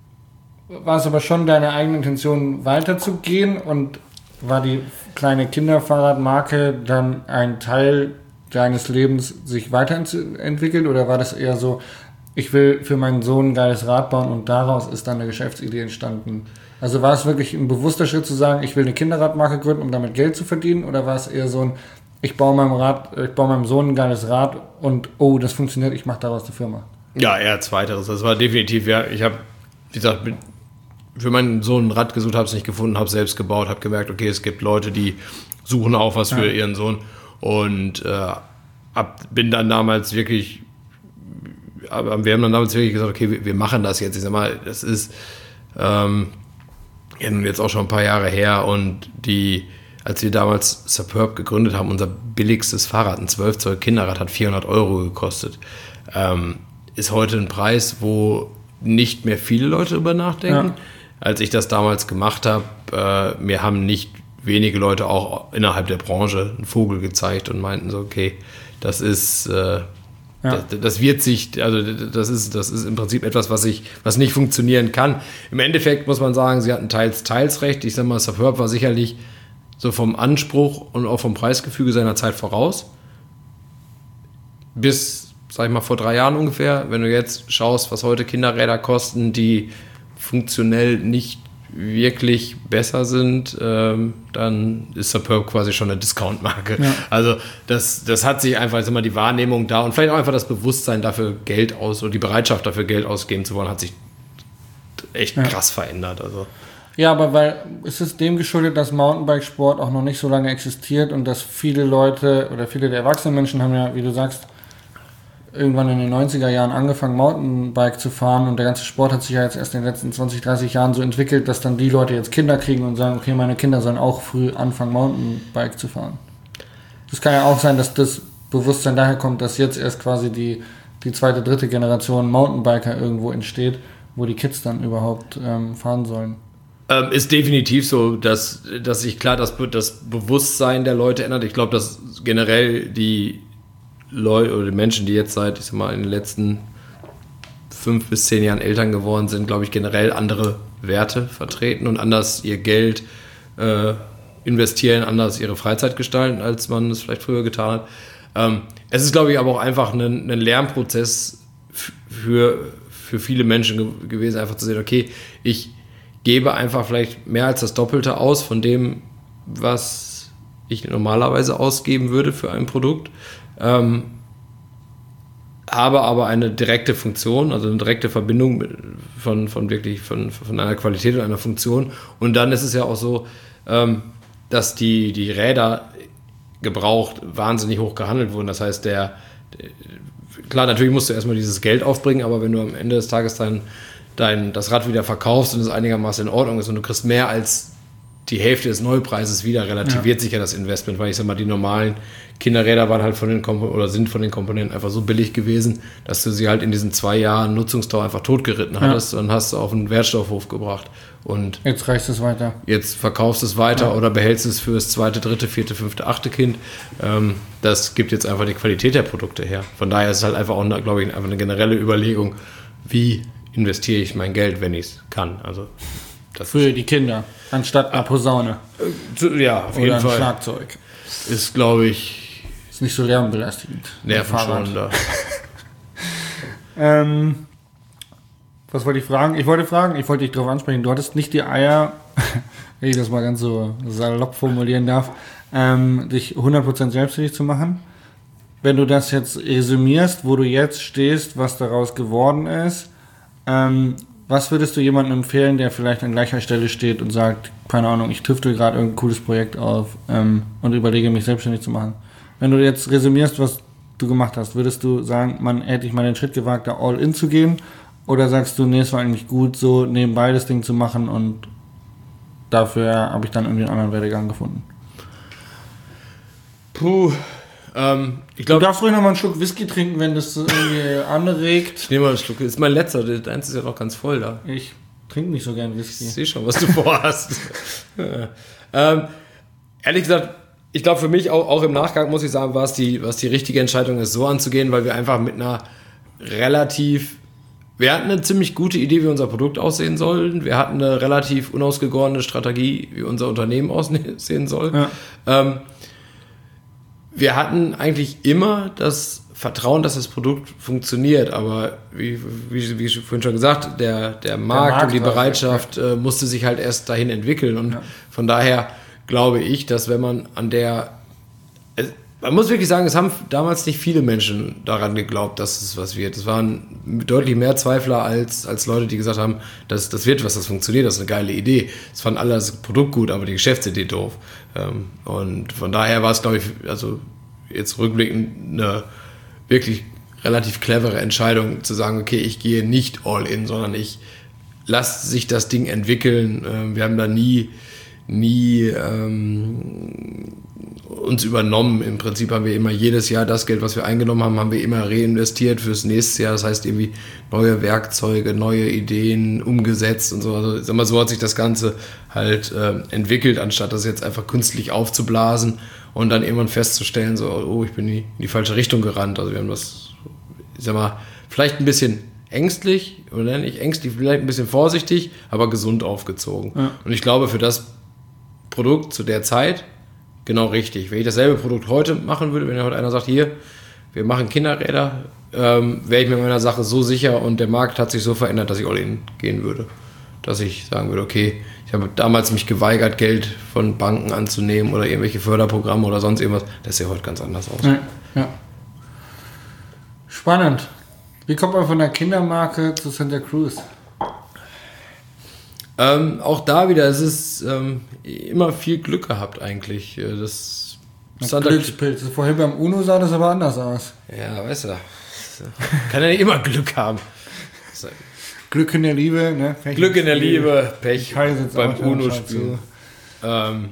war es aber schon deine eigene Intention, weiterzugehen und war die kleine Kinderfahrradmarke dann ein Teil deines Lebens sich weiterentwickelt oder war das eher so, ich will für meinen Sohn ein geiles Rad bauen und daraus ist dann eine Geschäftsidee entstanden? Also war es wirklich ein bewusster Schritt zu sagen, ich will eine Kinderradmarke gründen, um damit Geld zu verdienen, oder war es eher so ein, ich baue meinem Rad, ich baue meinem Sohn ein geiles Rad und oh, das funktioniert, ich mache daraus eine Firma? Ja, eher zweiteres. Das war definitiv, ja, ich habe, wie gesagt, für meinen Sohn ein Rad gesucht, habe es nicht gefunden, habe selbst gebaut, habe gemerkt, okay, es gibt Leute, die suchen auch was für ja. ihren Sohn und äh, ab, bin dann damals wirklich, aber wir haben dann damals wirklich gesagt, okay, wir, wir machen das jetzt. Ich sag mal, das ist ähm, jetzt auch schon ein paar Jahre her und die, als wir damals Superb gegründet haben, unser billigstes Fahrrad, ein zwölf Zoll Kinderrad, hat vierhundert Euro gekostet. Ähm, ist heute ein Preis, wo nicht mehr viele Leute drüber nachdenken. Ja. Als ich das damals gemacht habe, äh, mir haben nicht wenige Leute auch innerhalb der Branche einen Vogel gezeigt und meinten so, okay, das ist, äh, ja. das, das wird sich, also das ist, das ist im Prinzip etwas, was ich, was nicht funktionieren kann. Im Endeffekt muss man sagen, sie hatten teils, teils recht. Ich sag mal, Superb war sicherlich so vom Anspruch und auch vom Preisgefüge seiner Zeit voraus. Bis, sag ich mal, vor drei Jahren ungefähr. Wenn du jetzt schaust, was heute Kinderräder kosten, die funktionell nicht wirklich besser sind, ähm, dann ist Superb quasi schon eine Discount-Marke. Ja. Also das, das hat sich einfach, ist immer die Wahrnehmung da und vielleicht auch einfach das Bewusstsein dafür, Geld aus oder die Bereitschaft dafür, Geld ausgeben zu wollen, hat sich echt ja. krass verändert. Also. Ja, aber weil es ist dem geschuldet, dass Mountainbike-Sport auch noch nicht so lange existiert und dass viele Leute oder viele der erwachsenen Menschen haben ja, wie du sagst, irgendwann in den neunziger Jahren angefangen, Mountainbike zu fahren und der ganze Sport hat sich ja jetzt erst in den letzten zwanzig, dreißig Jahren so entwickelt, dass dann die Leute jetzt Kinder kriegen und sagen, okay, meine Kinder sollen auch früh anfangen, Mountainbike zu fahren. Das kann ja auch sein, dass das Bewusstsein daher kommt, dass jetzt erst quasi die, die zweite, dritte Generation Mountainbiker irgendwo entsteht, wo die Kids dann überhaupt ähm, fahren sollen. Ähm, ist definitiv so, dass, dass sich klar das, das Bewusstsein der Leute ändert. Ich glaube, dass generell die Leute oder die Menschen, die jetzt seit, ich sag mal, in den letzten fünf bis zehn Jahren Eltern geworden sind, glaube ich, generell andere Werte vertreten und anders ihr Geld äh, investieren, anders ihre Freizeit gestalten, als man es vielleicht früher getan hat. Ähm, es ist, glaube ich, aber auch einfach ein, ein Lernprozess für, für viele Menschen ge- gewesen, einfach zu sehen, okay, ich gebe einfach vielleicht mehr als das Doppelte aus von dem, was ich normalerweise ausgeben würde für ein Produkt. ähm, habe aber eine direkte Funktion, also eine direkte Verbindung von, von wirklich von, von einer Qualität und einer Funktion. Und dann ist es ja auch so, ähm, dass die, die Räder gebraucht wahnsinnig hoch gehandelt wurden. Das heißt, der, der klar, natürlich musst du erstmal dieses Geld aufbringen, aber wenn du am Ende des Tages dein, dein, das Rad wieder verkaufst und es einigermaßen in Ordnung ist und du kriegst mehr als die Hälfte des Neupreises wieder, relativiert ja. sich ja das Investment, weil ich sag mal, die normalen Kinderräder waren halt von den Komp- oder sind von den Komponenten einfach so billig gewesen, dass du sie halt in diesen zwei Jahren Nutzungsdauer einfach totgeritten hattest ja. und hast du auf einen Wertstoffhof gebracht. Und jetzt reichst es weiter. Jetzt verkaufst es weiter ja. oder behältst es fürs zweite, dritte, vierte, fünfte, achte Kind. Ähm, das gibt jetzt einfach die Qualität der Produkte her. Von daher ist es halt einfach auch, eine, glaube ich, einfach eine generelle Überlegung, wie investiere ich mein Geld, wenn ich es kann. Also das für die Kinder, anstatt einer Posaune. Ja, auf oder jeden ein Fall. Schlagzeug. Ist, glaube ich... Ist nicht so lärmbelastigend. Nervenschonender. ähm, was wollte ich fragen? Ich wollte fragen, ich wollte dich darauf ansprechen. Du hattest nicht die Eier, wenn ich das mal ganz so salopp formulieren darf, ähm, dich hundert Prozent selbstständig zu machen. Wenn du das jetzt resümierst, wo du jetzt stehst, was daraus geworden ist, ähm, was würdest du jemandem empfehlen, der vielleicht an gleicher Stelle steht und sagt, keine Ahnung, ich tüftel gerade irgendein cooles Projekt auf ähm, und überlege, mich selbstständig zu machen? Wenn du jetzt resümierst, was du gemacht hast, würdest du sagen, man hätte ich mal den Schritt gewagt, da all in zu gehen? Oder sagst du, nee, es war eigentlich gut, so nebenbei das Ding zu machen und dafür habe ich dann irgendwie einen anderen Werdegang gefunden? Puh, ähm, ich glaube... Du darfst ruhig noch mal einen Schluck Whisky trinken, wenn das irgendwie anregt. Ich nehme mal einen Schluck, das ist mein letzter, deins ist ja noch ganz voll da. Ich trinke nicht so gern Whisky. Ich sehe schon, was du vorhast. ähm, ehrlich gesagt, ich glaube für mich, auch, auch im Nachgang muss ich sagen, war es die, was die richtige Entscheidung ist, so anzugehen, weil wir einfach mit einer relativ... Wir hatten eine ziemlich gute Idee, wie unser Produkt aussehen soll. Wir hatten eine relativ unausgegorene Strategie, wie unser Unternehmen aussehen soll. Ja. Ähm, wir hatten eigentlich immer das Vertrauen, dass das Produkt funktioniert, aber wie, wie, wie vorhin schon gesagt, der, der, Markt, der Markt und die Bereitschaft äh, musste sich halt erst dahin entwickeln. Und ja. von daher glaube ich, dass wenn man an der... Äh, Man muss wirklich sagen, es haben damals nicht viele Menschen daran geglaubt, dass es was wird. Es waren deutlich mehr Zweifler als, als Leute, die gesagt haben, das, das wird was, das funktioniert, das ist eine geile Idee. Es fanden alle das Produkt gut, aber die Geschäftsidee doof. Und von daher war es, glaube ich, also jetzt rückblickend eine wirklich relativ clevere Entscheidung, zu sagen, okay, ich gehe nicht all in, sondern ich lasse sich das Ding entwickeln. Wir haben da nie, nie ähm, uns übernommen. Im Prinzip haben wir immer jedes Jahr das Geld, was wir eingenommen haben, haben wir immer reinvestiert fürs nächste Jahr. Das heißt irgendwie neue Werkzeuge, neue Ideen umgesetzt und so. Also sag mal, so hat sich das Ganze halt äh, entwickelt, anstatt das jetzt einfach künstlich aufzublasen und dann irgendwann festzustellen, so, oh, ich bin in die falsche Richtung gerannt. Also wir haben das, ich sag mal, vielleicht ein bisschen ängstlich, oder nicht ängstlich, vielleicht ein bisschen vorsichtig, aber gesund aufgezogen. Ja. Und ich glaube, für das Produkt zu der Zeit genau richtig. Wenn ich dasselbe Produkt heute machen würde, wenn heute einer sagt, hier, wir machen Kinderräder, ähm, wäre ich mir meiner Sache so sicher und der Markt hat sich so verändert, dass ich all in gehen würde. Dass ich sagen würde, okay, ich habe damals mich geweigert, Geld von Banken anzunehmen oder irgendwelche Förderprogramme oder sonst irgendwas. Das sieht heute ganz anders aus. Ja, ja. Spannend. Wie kommt man von der Kindermarke zu Santa Cruz? Ähm, auch da wieder, es ist ähm, immer viel Glück gehabt eigentlich. Das Glückspilz. Vorhin beim Uno sah das aber anders aus. Ja, weißt du. Kann ja nicht immer Glück haben. Glück in der Liebe, ne? Pech Glück in der Liebe, Pech beim Uno-Spiel. Ähm,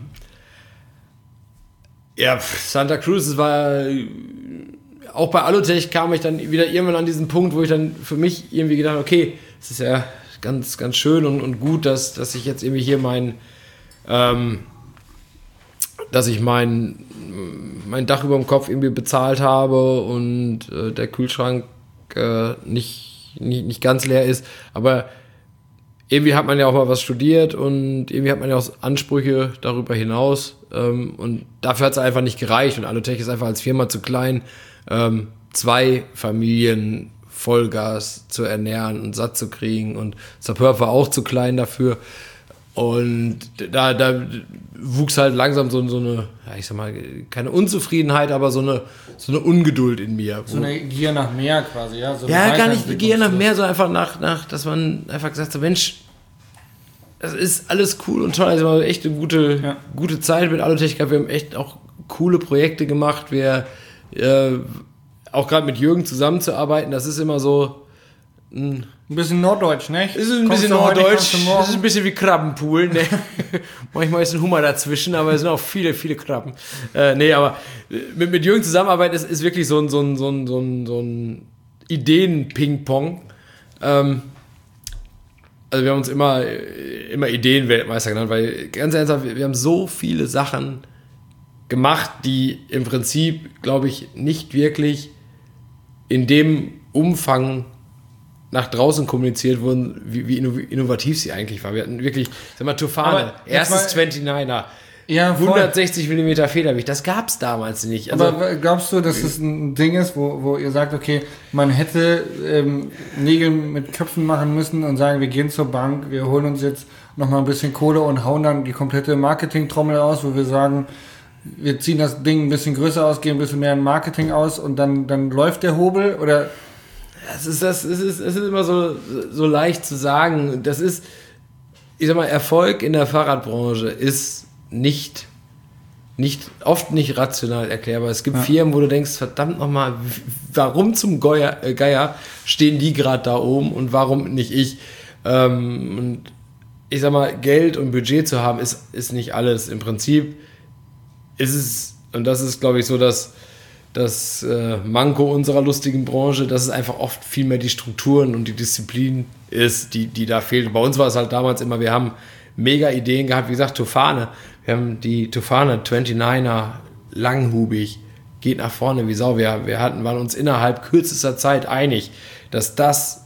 ja, Santa Cruz, es war auch bei Alutech kam ich dann wieder irgendwann an diesen Punkt, wo ich dann für mich irgendwie gedacht habe, okay, es ist ja ganz, ganz schön und, und gut, dass, dass ich jetzt irgendwie hier mein, ähm, dass ich mein, mein Dach über dem Kopf irgendwie bezahlt habe und äh, der Kühlschrank äh, nicht, nicht, nicht ganz leer ist, aber irgendwie hat man ja auch mal was studiert und irgendwie hat man ja auch Ansprüche darüber hinaus ähm, und dafür hat es einfach nicht gereicht und Alutech ist einfach als Firma zu klein, ähm, zwei Familien Vollgas zu ernähren und satt zu kriegen und Sapeur war auch zu klein dafür Und da, da wuchs halt langsam so, so eine, ja, ich sag mal, keine Unzufriedenheit, aber so eine, so eine Ungeduld in mir. So eine Gier nach mehr quasi, ja? So ja, gar nicht Gier nach mehr, so einfach nach, nach, dass man einfach gesagt hat, Mensch, das ist alles cool und toll. Also wir haben echt eine gute, ja. gute Zeit mit Alutech gehabt. Wir haben echt auch coole Projekte gemacht. Wir, äh, auch gerade mit Jürgen zusammenzuarbeiten, das ist immer so, ein bisschen norddeutsch, ne? Ist ein bisschen norddeutsch, das ist ein bisschen wie Krabbenpool, ne? Manchmal ist ein Hummer dazwischen, aber es sind auch viele, viele Krabben. Äh, nee, aber mit, mit Jürgen zusammenarbeiten ist, ist wirklich so ein, so ein, so ein, so ein, so ein Ideen-Ping-Pong. Ähm, also wir haben uns immer, immer Ideenweltmeister genannt, weil ganz ernsthaft, wir haben so viele Sachen gemacht, die im Prinzip, glaube ich, nicht wirklich in dem Umfang nach draußen kommuniziert wurden, wie, wie innovativ sie eigentlich war. Wir hatten wirklich, sag mal, Tufane, erstes neunundneunziger, ja, hundertsechzig Millimeter Federgewicht, das gab es damals nicht. Also, aber glaubst du, dass das ein Ding ist, wo, wo ihr sagt, okay, man hätte ähm, Nägel mit Köpfen machen müssen und sagen, wir gehen zur Bank, wir holen uns jetzt nochmal ein bisschen Kohle und hauen dann die komplette Marketing-Trommel aus, wo wir sagen, wir ziehen das Ding ein bisschen größer aus, gehen ein bisschen mehr in Marketing aus und dann, dann läuft der Hobel, oder... Das ist, das ist, es ist immer so, so leicht zu sagen. Das ist, ich sag mal, Erfolg in der Fahrradbranche ist nicht, nicht oft nicht rational erklärbar. Es gibt ja. Firmen, wo du denkst, verdammt nochmal, warum zum Geier, äh, Geier stehen die gerade da oben und warum nicht ich? Ähm, und ich sag mal, Geld und Budget zu haben, ist, ist nicht alles. Im Prinzip ist es, und das ist, glaube ich, so, dass das äh, Manko unserer lustigen Branche, dass es einfach oft viel mehr die Strukturen und die Disziplin ist, die, die da fehlt. Bei uns war es halt damals immer, wir haben mega Ideen gehabt, wie gesagt, Tufane. Wir haben die Tufane neunundneunziger, langhubig, geht nach vorne wie Sau. Wir, wir hatten, waren uns innerhalb kürzester Zeit einig, dass das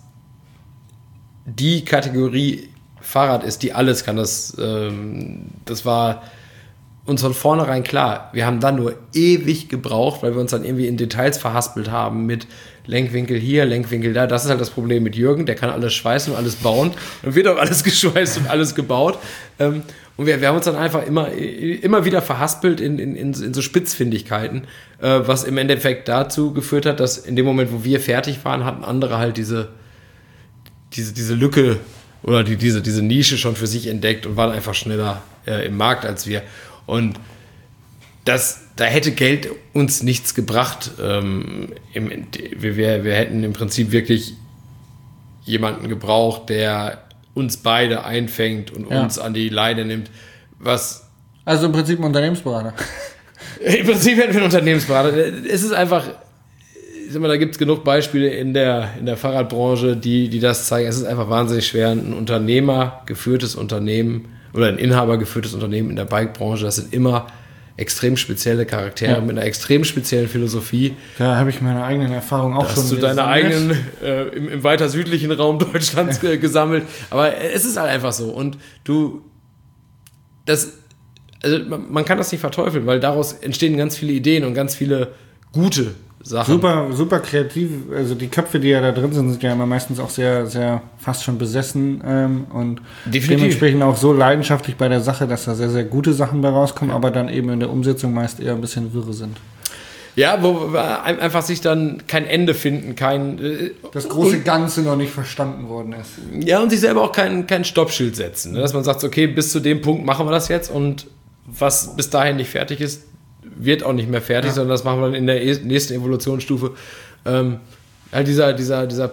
die Kategorie Fahrrad ist, die alles kann. Das, ähm, das war uns von vornherein klar. Wir haben dann nur ewig gebraucht, weil wir uns dann irgendwie in Details verhaspelt haben mit Lenkwinkel hier, Lenkwinkel da. Das ist halt das Problem mit Jürgen. Der kann alles schweißen und alles bauen. Und wird auch alles geschweißt und alles gebaut. Und wir, wir haben uns dann einfach immer, immer wieder verhaspelt in, in, in so Spitzfindigkeiten, was im Endeffekt dazu geführt hat, dass in dem Moment, wo wir fertig waren, hatten andere halt diese, diese, diese Lücke oder die, diese, diese Nische schon für sich entdeckt und waren einfach schneller äh, im Markt als wir. Und das, da hätte Geld uns nichts gebracht. Ähm, im, wir, wir hätten im Prinzip wirklich jemanden gebraucht, der uns beide einfängt und ja. uns an die Leine nimmt. Was also im Prinzip ein Unternehmensberater. Im Prinzip hätten wir einen Unternehmensberater. Es ist einfach, ich sag mal, da gibt es genug Beispiele in der, in der Fahrradbranche, die, die das zeigen. Es ist einfach wahnsinnig schwer, ein unternehmergeführtes Unternehmen oder ein inhabergeführtes Unternehmen in der Bikebranche, das sind immer extrem spezielle Charaktere ja. mit einer extrem speziellen Philosophie. Da habe ich meine eigenen Erfahrungen auch da schon hast du deine eigenen äh, im, im weiter südlichen Raum Deutschlands ja. äh, gesammelt. Aber es ist halt einfach so. Und du, das, also man, man kann das nicht verteufeln, weil daraus entstehen ganz viele Ideen und ganz viele gute Sachen. Super, super kreativ. Also die Köpfe, die ja da drin sind, sind ja immer meistens auch sehr, sehr fast schon besessen ähm, und Definitiv. dementsprechend auch so leidenschaftlich bei der Sache, dass da sehr, sehr gute Sachen bei rauskommen, ja. aber dann eben in der Umsetzung meist eher ein bisschen wirre sind. Ja, wo einfach sich dann kein Ende finden, kein... Äh, das große Ganze noch nicht verstanden worden ist. Ja, und sich selber auch kein, kein Stoppschild setzen. Ne? Dass man sagt, okay, bis zu dem Punkt machen wir das jetzt und was bis dahin nicht fertig ist, wird auch nicht mehr fertig, ja. sondern das machen wir dann in der nächsten Evolutionsstufe. Ähm, halt dieser, dieser, dieser,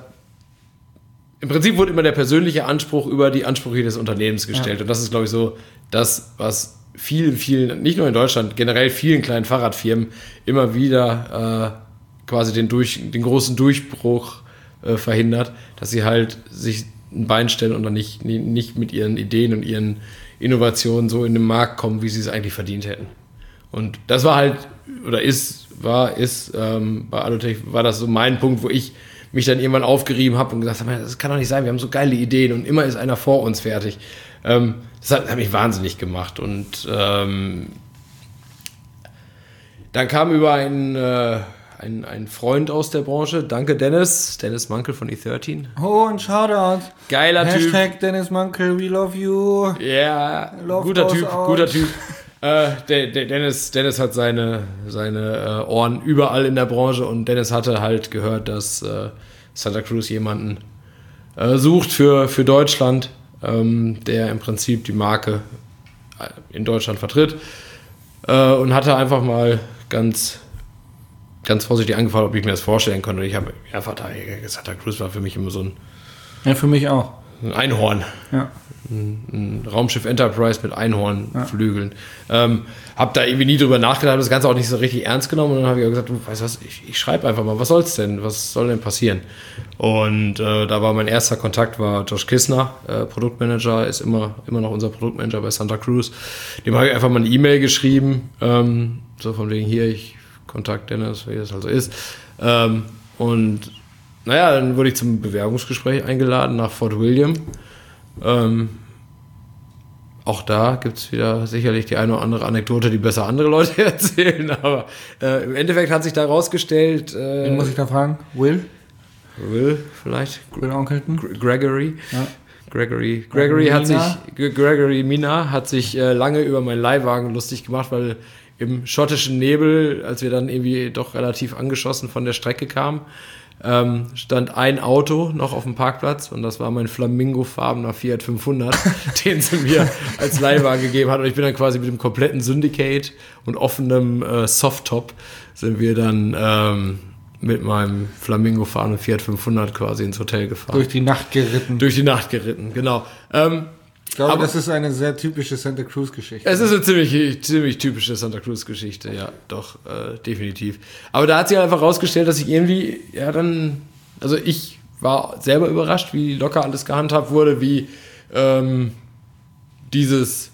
im Prinzip wurde immer der persönliche Anspruch über die Ansprüche des Unternehmens gestellt. Ja. Und das ist, glaube ich, so das, was vielen, vielen, nicht nur in Deutschland, generell vielen kleinen Fahrradfirmen immer wieder äh, quasi den, durch, den großen Durchbruch äh, verhindert, dass sie halt sich ein Bein stellen und dann nicht, nicht mit ihren Ideen und ihren Innovationen so in den Markt kommen, wie sie es eigentlich verdient hätten. Und das war halt, oder ist, war, ist, ähm, bei Alutech war das so mein Punkt, wo ich mich dann irgendwann aufgerieben habe und gesagt habe, das kann doch nicht sein, wir haben so geile Ideen und immer ist einer vor uns fertig. Ähm, das hat, hat mich wahnsinnig gemacht. Und ähm, dann kam über einen, äh, ein, ein Freund aus der Branche. Danke, Dennis. Dennis Mankel von E dreizehn. Oh, ein Shoutout. Geiler Hashtag Typ. Hashtag Dennis Mankel, we love you. Ja, yeah. Love guter Typ, out. guter Typ. äh, der, der Dennis, Dennis hat seine, seine äh, Ohren überall in der Branche und Dennis hatte halt gehört, dass äh, Santa Cruz jemanden äh, sucht für, für Deutschland, ähm, der im Prinzip die Marke in Deutschland vertritt. Äh, und hatte einfach mal ganz, ganz vorsichtig angefragt, ob ich mir das vorstellen könnte. Und ich habe einfach da, Santa Cruz war für mich immer so ein, ja, für mich auch. ein Einhorn. Ja. Ein, ein Raumschiff Enterprise mit Einhornflügeln. Ja. Ähm, hab da irgendwie nie drüber nachgedacht, das Ganze auch nicht so richtig ernst genommen. Und dann habe ich auch gesagt, du weißt was, ich, ich schreibe einfach mal, was soll's denn? Was soll denn passieren? Und äh, da war mein erster Kontakt, war Josh Kissner, äh, Produktmanager, ist immer, immer noch unser Produktmanager bei Santa Cruz. Dem habe ich einfach mal eine E-Mail geschrieben, ähm, so von wegen hier, ich kontakt Dennis, wie das halt so ist. Ähm, und naja, dann wurde ich zum Bewerbungsgespräch eingeladen nach Fort William. Ähm, auch da gibt es wieder sicherlich die eine oder andere Anekdote, die besser andere Leute erzählen, aber äh, im Endeffekt hat sich da rausgestellt... Äh, Wen muss ich da fragen? Will? Will vielleicht? Will Onkelton? Gregory. Ja. Gregory. Gregory hat sich... Gregory Mina hat sich äh, lange über meinen Leihwagen lustig gemacht, weil im schottischen Nebel, als wir dann irgendwie doch relativ angeschossen von der Strecke kamen, Ähm, stand ein Auto noch auf dem Parkplatz und das war mein flamingofarbener Fiat fünfhundert, den sie mir als Leihwagen gegeben hat. Und ich bin dann quasi mit dem kompletten Syndicate und offenem äh, Softtop sind wir dann ähm, mit meinem flamingofarbenen Fiat fünfhundert quasi ins Hotel gefahren. Durch die Nacht geritten. Durch die Nacht geritten, genau. Ähm, ich glaube, aber das ist eine sehr typische Santa Cruz-Geschichte. Es ist eine ziemlich, ziemlich typische Santa Cruz-Geschichte, ja, doch, äh, definitiv. Aber da hat sich halt einfach rausgestellt, dass ich irgendwie, ja, dann, also ich war selber überrascht, wie locker alles gehandhabt wurde, wie ähm, dieses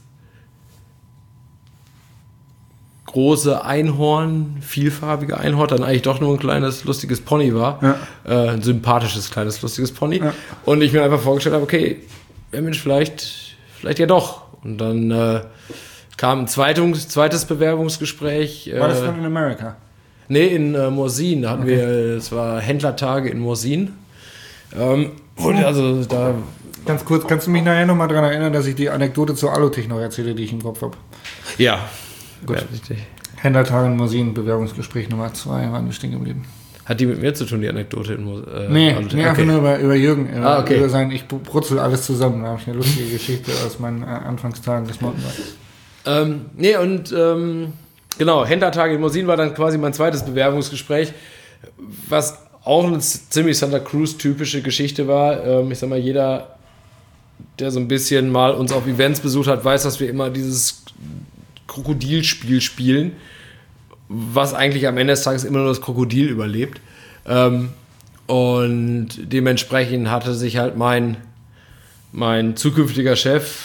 große Einhorn, vielfarbige Einhorn, dann eigentlich doch nur ein kleines, lustiges Pony war. Ja. Äh, ein sympathisches, kleines, lustiges Pony. Ja. Und ich mir einfach vorgestellt habe, okay, ja Mensch, vielleicht... Vielleicht ja doch. Und dann äh, kam ein zweites, zweites Bewerbungsgespräch. War das äh, dann in Amerika? Nee, in äh, Morsin. Da hatten Okay. wir, es war Händlertage in Morsin. Ähm, wurde also da. Ganz kurz, kannst du mich nachher nochmal daran erinnern, dass ich die Anekdote zur Alutech noch erzähle, die ich im Kopf habe? Ja. Gut. Ja, richtig. Händlertage in Morsin, Bewerbungsgespräch Nummer zwei, waren wir stehen geblieben. Hat die mit mir zu tun, die Anekdote in Morsin? Äh, Nee, Alutech? nee Okay. einfach nur über, über Jürgen. Über, Ah, okay. über sein, ich brutzel alles zusammen. Da habe ich eine lustige Geschichte aus meinen äh, Anfangstagen des Mountainbikes. Ähm, nee, und ähm, genau, Händlertage in Morsin war dann quasi mein zweites Bewerbungsgespräch, was auch eine ziemlich Santa Cruz-typische Geschichte war. Ähm, ich sag mal, jeder, der so ein bisschen mal uns auf Events besucht hat, weiß, dass wir immer dieses Krokodilspiel spielen, was eigentlich am Ende des Tages immer nur das Krokodil überlebt. Ähm, und dementsprechend hatte sich halt mein, mein zukünftiger Chef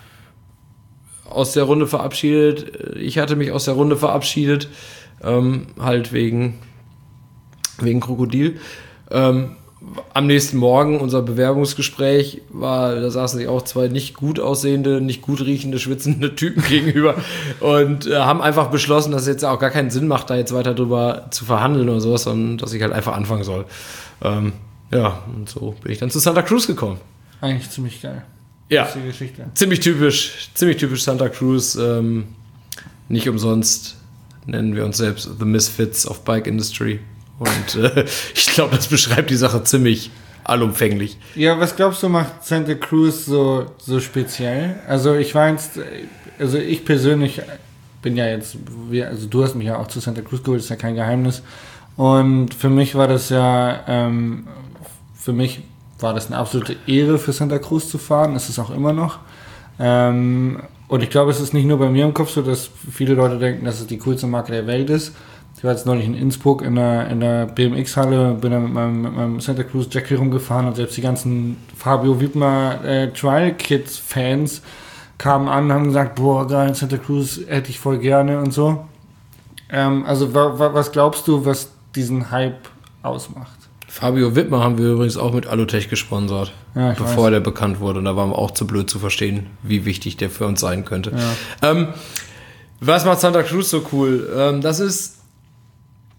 aus der Runde verabschiedet. Ich hatte mich aus der Runde verabschiedet, ähm, halt wegen, wegen Krokodil. Ähm, am nächsten Morgen unser Bewerbungsgespräch war, da saßen sich auch zwei nicht gut aussehende, nicht gut riechende, schwitzende Typen gegenüber und äh, haben einfach beschlossen, dass es jetzt auch gar keinen Sinn macht, da jetzt weiter drüber zu verhandeln oder sowas, sondern dass ich halt einfach anfangen soll. Ähm, ja, und so bin ich dann zu Santa Cruz gekommen. Eigentlich ziemlich geil. Ja, Lustige Geschichte. ziemlich typisch, ziemlich typisch Santa Cruz. Ähm, nicht umsonst nennen wir uns selbst The Misfits of Bike Industry. Und äh, ich glaube, das beschreibt die Sache ziemlich allumfänglich. Ja, was glaubst du, macht Santa Cruz so, so speziell? Also ich war jetzt, also ich persönlich bin ja jetzt, also du hast mich ja auch zu Santa Cruz geholt, ist ja kein Geheimnis. Und für mich war das ja, ähm, für mich war das eine absolute Ehre, für Santa Cruz zu fahren. Das ist auch immer noch. Ähm, und ich glaube, es ist nicht nur bei mir im Kopf so, dass viele Leute denken, dass es die coolste Marke der Welt ist. Ich war jetzt neulich in Innsbruck in der, in der B M X-Halle, bin da mit meinem, mit meinem Santa Cruz Jackie rumgefahren und selbst die ganzen Fabio Wiedmer äh, Trial Kids Fans kamen an und haben gesagt, boah, geil, Santa Cruz hätte ich voll gerne und so. Ähm, also wa, wa, was glaubst du, was diesen Hype ausmacht? Fabio Wittmer haben wir übrigens auch mit Alutech gesponsert, Ja, ich bevor weiß. der bekannt wurde. Und da waren wir auch zu blöd zu verstehen, wie wichtig der für uns sein könnte. Ja. Ähm, was macht Santa Cruz so cool? Ähm, das ist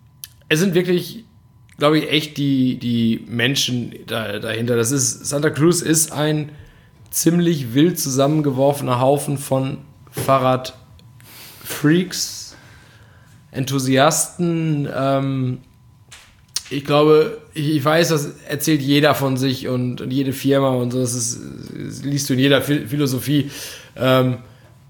es sind wirklich, glaube ich, echt die, die Menschen da, dahinter. Das ist, Santa Cruz ist ein ziemlich wild zusammengeworfener Haufen von Fahrradfreaks, Enthusiasten. Ähm, ich glaube, ich, ich weiß, das erzählt jeder von sich und, und jede Firma und so. Das, ist, das liest du in jeder Philosophie. Ähm,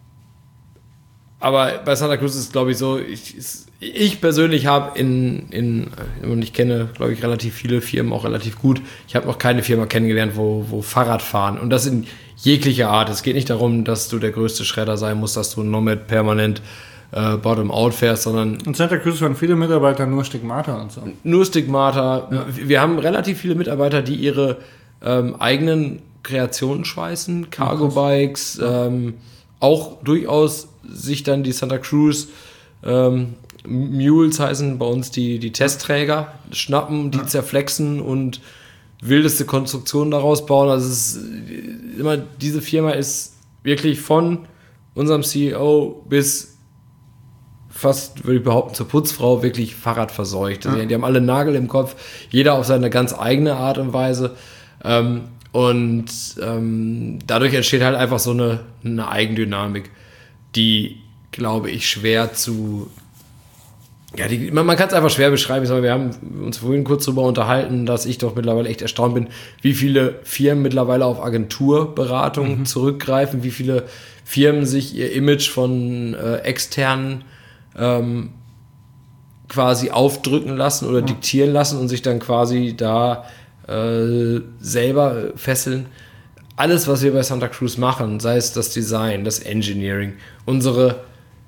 aber bei Santa Cruz ist es, glaube ich, so, ich, ich persönlich habe in, in, und ich kenne, glaube ich, relativ viele Firmen auch relativ gut. Ich habe noch keine Firma kennengelernt, wo, wo Fahrradfahren und das in jeglicher Art. Es geht nicht darum, dass du der größte Schredder sein musst, dass du Nomad permanent äh, Bottom-out fährst, sondern... In Santa Cruz waren viele Mitarbeiter nur Stigmata und so. Nur Stigmata. Ja. Wir haben relativ viele Mitarbeiter, die ihre ähm, eigenen Kreationen schweißen, Cargo-Bikes, ähm, auch durchaus sich dann die Santa Cruz ähm, Mules heißen bei uns die, die Testträger, schnappen, die ja. zerflexen und wildeste Konstruktionen daraus bauen. Also es ist immer, diese Firma ist wirklich von unserem C E O bis fast, würde ich behaupten, zur Putzfrau wirklich Fahrrad verseucht. Also ja. Die haben alle Nagel im Kopf, jeder auf seine ganz eigene Art und Weise. Ähm, und ähm, dadurch entsteht halt einfach so eine, eine Eigendynamik, die, glaube ich, schwer zu... Ja, die, man, man kann es einfach schwer beschreiben. Ich sag mal, wir haben uns vorhin kurz darüber unterhalten, dass ich doch mittlerweile echt erstaunt bin, wie viele Firmen mittlerweile auf Agenturberatung mhm. zurückgreifen, wie viele Firmen sich ihr Image von äh, externen ähm, quasi aufdrücken lassen oder mhm. diktieren lassen und sich dann quasi da äh, selber fesseln. Alles, was wir bei Santa Cruz machen, sei es das Design, das Engineering, unsere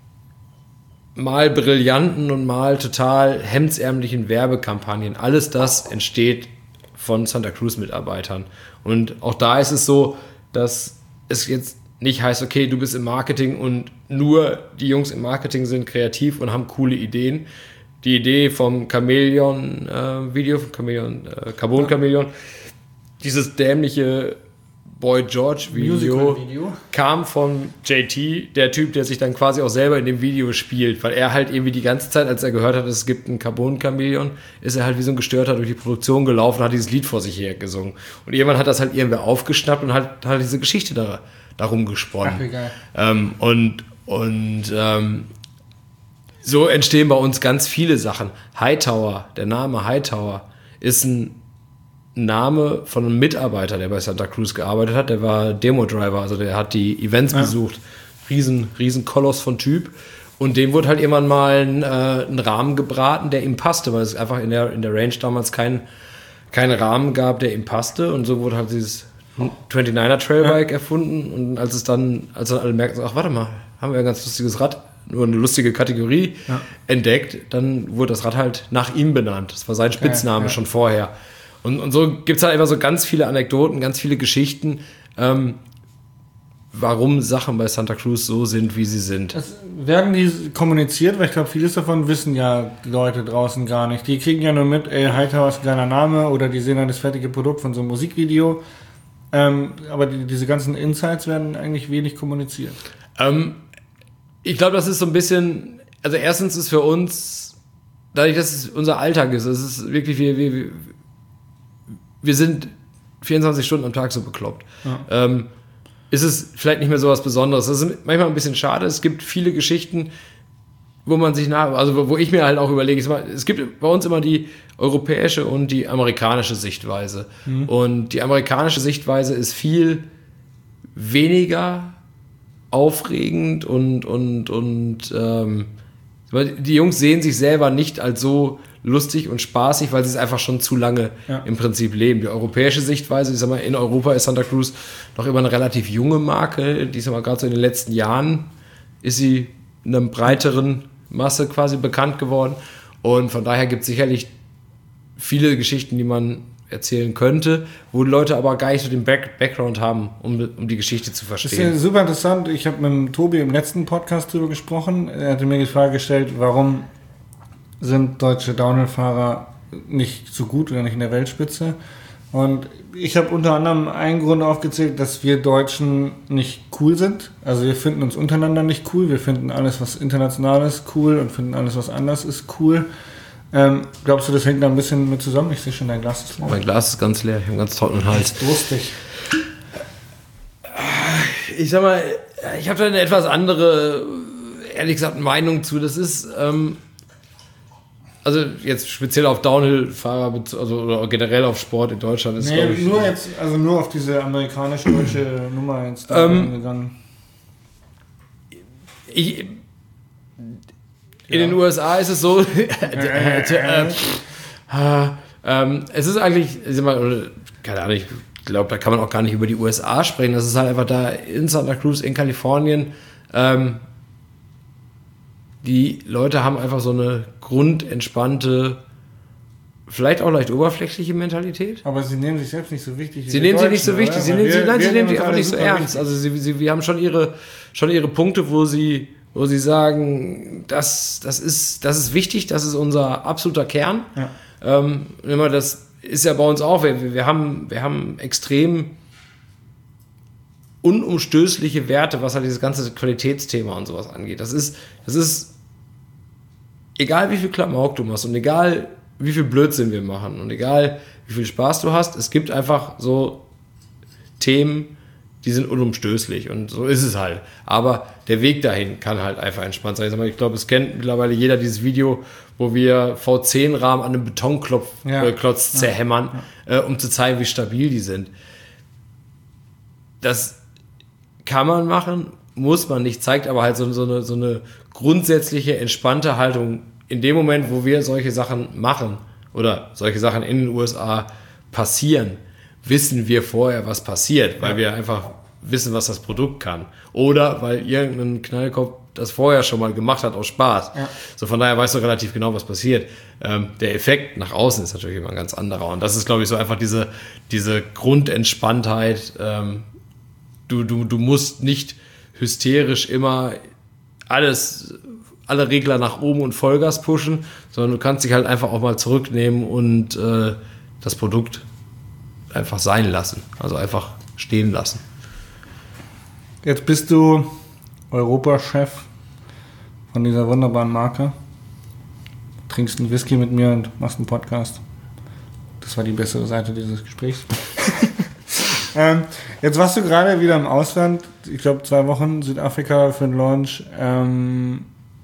mal brillanten und mal total hemdsärmlichen Werbekampagnen, alles das entsteht von Santa Cruz-Mitarbeitern. Und auch da ist es so, dass es jetzt nicht heißt, okay, du bist im Marketing und nur die Jungs im Marketing sind kreativ und haben coole Ideen. Die Idee vom Chameleon-Video, äh, vom Chameleon, äh, Carbon-Chameleon, dieses dämliche Boy George Video, Video kam von J T, der Typ, der sich dann quasi auch selber in dem Video spielt, weil er halt irgendwie die ganze Zeit, als er gehört hat, es gibt einen Carbon-Chameleon, ist er halt wie so ein Gestörter durch die Produktion gelaufen und hat dieses Lied vor sich her gesungen. Und irgendwann hat das halt irgendwer aufgeschnappt und hat halt diese Geschichte da, darum gesponnen. Ach, wie geil. Ähm, und und ähm, so entstehen bei uns ganz viele Sachen. Hightower, der Name Hightower ist ein Name von einem Mitarbeiter, der bei Santa Cruz gearbeitet hat, der war Demo-Driver, also der hat die Events ja. besucht, riesen, riesen Koloss von Typ und dem wurde halt irgendwann mal ein, äh, ein Rahmen gebraten, der ihm passte, weil es einfach in der, in der Range damals keinen kein Rahmen gab, der ihm passte und so wurde halt dieses neunundzwanziger Trailbike ja. erfunden und als es dann, als dann alle merkten, ach warte mal, haben wir ein ganz lustiges Rad, nur eine lustige Kategorie ja. entdeckt, dann wurde das Rad halt nach ihm benannt, das war sein Spitzname ja, ja. schon vorher. Und, und so gibt es halt einfach so ganz viele Anekdoten, ganz viele Geschichten, ähm, warum Sachen bei Santa Cruz so sind, wie sie sind. Das werden die kommuniziert, weil ich glaube, vieles davon wissen ja die Leute draußen gar nicht. Die kriegen ja nur mit, ey, Hightower ist ein geiler Name oder die sehen dann das fertige Produkt von so einem Musikvideo. Ähm, aber die, diese ganzen Insights werden eigentlich wenig kommuniziert. Ähm, ich glaube, das ist so ein bisschen, also erstens ist für uns, dadurch, dass es unser Alltag ist, es ist wirklich, wir, wir, wir sind vierundzwanzig Stunden am Tag so bekloppt. Ja. Ähm, ist es vielleicht nicht mehr so was Besonderes. Das ist manchmal ein bisschen schade. Es gibt viele Geschichten, wo man sich nach, also wo ich mir halt auch überlege, es gibt bei uns immer die europäische und die amerikanische Sichtweise. Mhm. Und die amerikanische Sichtweise ist viel weniger aufregend und, und, und ähm, die Jungs sehen sich selber nicht als so lustig und spaßig, weil sie es einfach schon zu lange ja. im Prinzip leben. Die europäische Sichtweise, ich sag mal, in Europa ist Santa Cruz noch immer eine relativ junge Marke. Die ist aber gerade so in den letzten Jahren ist sie in einer breiteren Masse quasi bekannt geworden. Und von daher gibt es sicherlich viele Geschichten, die man erzählen könnte, wo die Leute aber gar nicht so den Back- Background haben, um, um die Geschichte zu verstehen. Das ist ja super interessant. Ich habe mit dem Tobi im letzten Podcast darüber gesprochen. Er hatte mir die Frage gestellt, warum sind deutsche Downhill-Fahrer nicht so gut oder nicht in der Weltspitze. Und ich habe unter anderem einen Grund aufgezählt, dass wir Deutschen nicht cool sind. Also wir finden uns untereinander nicht cool. Wir finden alles, was international ist, cool und finden alles, was anders ist, cool. Ähm, glaubst du, das hängt da ein bisschen mit zusammen? Ich sehe schon, dein Glas ist leer. Mein Glas ist ganz leer, ich habe einen ganz trockenen Hals. Durstig. Ich sag mal, ich habe da eine etwas andere, ehrlich gesagt, Meinung zu. Das ist, ähm, also jetzt speziell auf Downhill-Fahrer, also oder generell auf Sport in Deutschland ist, Nee, glaube ich... nur jetzt, also nur auf diese amerikanisch-deutsche Nummer jetzt da Ähm, gegangen. Ich, in den U S A ist es so, äh, äh, äh, ähm, es ist eigentlich, ich sag mal, keine Ahnung, ich glaube, da kann man auch gar nicht über die U S A sprechen. Das ist halt einfach da in Santa Cruz, in Kalifornien. Ähm, die Leute haben einfach so eine grundentspannte, vielleicht auch leicht oberflächliche Mentalität. Aber sie nehmen sich selbst nicht so wichtig. wie Sie die nehmen sie Deutschen, nicht so wichtig. oder? Sie Weil nehmen sie, wir- nein, wir sie nehmen uns die einfach alle nicht so super ernst. wichtig. Also sie, sie, wir haben schon ihre, schon ihre Punkte, wo sie, wo sie sagen, das, das ist, das ist wichtig, das ist unser absoluter Kern. Ja. Ähm, immer das ist ja bei uns auch. Wir, wir haben, wir haben extrem unumstößliche Werte, was halt dieses ganze Qualitätsthema und sowas angeht. Das ist, das ist egal wie viel Klamauk du machst und egal wie viel Blödsinn wir machen und egal wie viel Spaß du hast, es gibt einfach so Themen, die sind unumstößlich und so ist es halt. Aber der Weg dahin kann halt einfach entspannt sein. Ich sag mal, ich glaube, es kennt mittlerweile jeder dieses Video, wo wir V zehn Rahmen an einem Betonklotz Ja. äh, Klotz zerhämmern, Äh, um zu zeigen, wie stabil die sind. Das kann man machen, muss man nicht, zeigt aber halt so, so, eine, so eine grundsätzliche, entspannte Haltung in dem Moment, wo wir solche Sachen machen oder solche Sachen in den U S A passieren, wissen wir vorher, was passiert, weil wir einfach wissen, was das Produkt kann. Oder weil irgendein Knallkopf das vorher schon mal gemacht hat aus Spaß. Ja. So von daher weißt du relativ genau, was passiert. Ähm, der Effekt nach außen ist natürlich immer ein ganz anderer. Und das ist, glaube ich, so einfach diese, diese Grundentspanntheit. Ähm, du, du, du musst nicht hysterisch immer alles, alle Regler nach oben und Vollgas pushen, sondern du kannst dich halt einfach auch mal zurücknehmen und äh, das Produkt einfach sein lassen. Also einfach stehen lassen. Jetzt bist du Europachef von dieser wunderbaren Marke. Trinkst einen Whisky mit mir und machst einen Podcast. Das war die bessere Seite dieses Gesprächs. ähm, jetzt warst du gerade wieder im Ausland. Ich glaube, zwei Wochen Südafrika für den Launch. Ähm,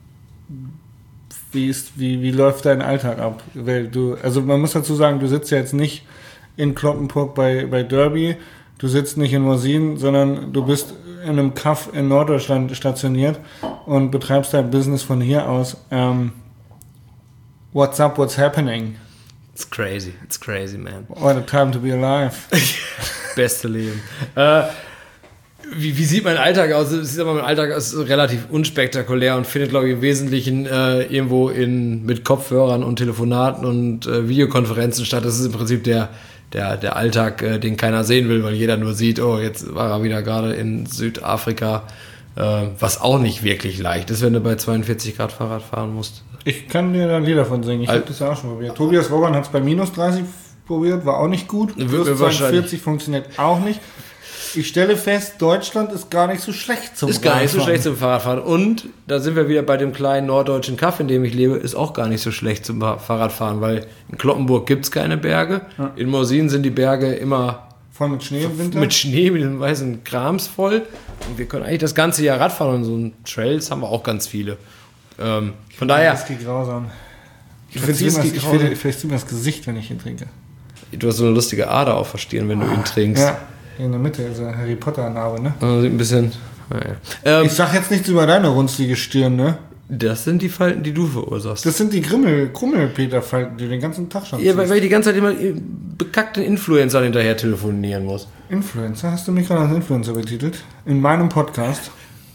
wie, ist, wie, wie läuft dein Alltag ab? Weil du, also man muss dazu sagen, du sitzt ja jetzt nicht in Cloppenburg bei, bei Derby. Du sitzt nicht in Mosin, sondern du bist in einem Kaff in Norddeutschland stationiert und betreibst dein Business von hier aus. Ähm, what's up, what's happening? It's crazy, it's crazy, man. What a time to be alive. Beste Leben. Äh, wie, wie sieht mein Alltag aus? Ich sag mal, mein Alltag ist relativ unspektakulär und findet, glaube ich, im Wesentlichen äh, irgendwo in, mit Kopfhörern und Telefonaten und äh, Videokonferenzen statt. Das ist im Prinzip der, der, der Alltag, äh, den keiner sehen will, weil jeder nur sieht, oh, jetzt war er wieder gerade in Südafrika, äh, was auch nicht wirklich leicht ist, wenn du bei zweiundvierzig Grad Fahrrad fahren musst. Ich kann dir da ein Lied davon singen. Ich Al- habe das ja auch schon probiert. Tobias Wogan hat es bei minus dreißig probiert, war auch nicht gut. Wird Plus mir wahrscheinlich- zweiundvierzig funktioniert auch nicht. Ich stelle fest, Deutschland ist gar nicht so schlecht zum Ist gar nicht so Radfahren. schlecht zum Fahrradfahren. Und da sind wir wieder bei dem kleinen norddeutschen Kaff, in dem ich lebe, ist auch gar nicht so schlecht zum Ba- Fahrradfahren, weil in Cloppenburg gibt es keine Berge. Ja. In Mosin sind die Berge immer Voll mit Schnee im Winter. mit Schnee, mit dem weißen Krams voll. Und wir können eigentlich das ganze Jahr Radfahren und so einen Trails haben wir auch ganz viele. Ähm, von daher, Whisky grausam. Ich findest verzieh mir Whisky das- ich grausam? ver- verzieh mir das Gesicht, wenn ich ihn trinke. du hast so eine lustige Ader auf der Stirn, wenn du ihn trinkst. Ja, in der Mitte, also Harry Potter-Narbe, ne? Also sieht ein bisschen. Naja. Ähm, Ich sag jetzt nichts über deine runzlige Stirn, ne? das sind die Falten, die du verursachst. Das sind die Grimmel, Krummel-Peter-Falten, die du den ganzen Tag schon Ja, weil, ziehst. weil ich die ganze Zeit immer bekackten Influencern hinterher telefonieren muss. Influencer? Hast du mich gerade als Influencer betitelt? In meinem Podcast?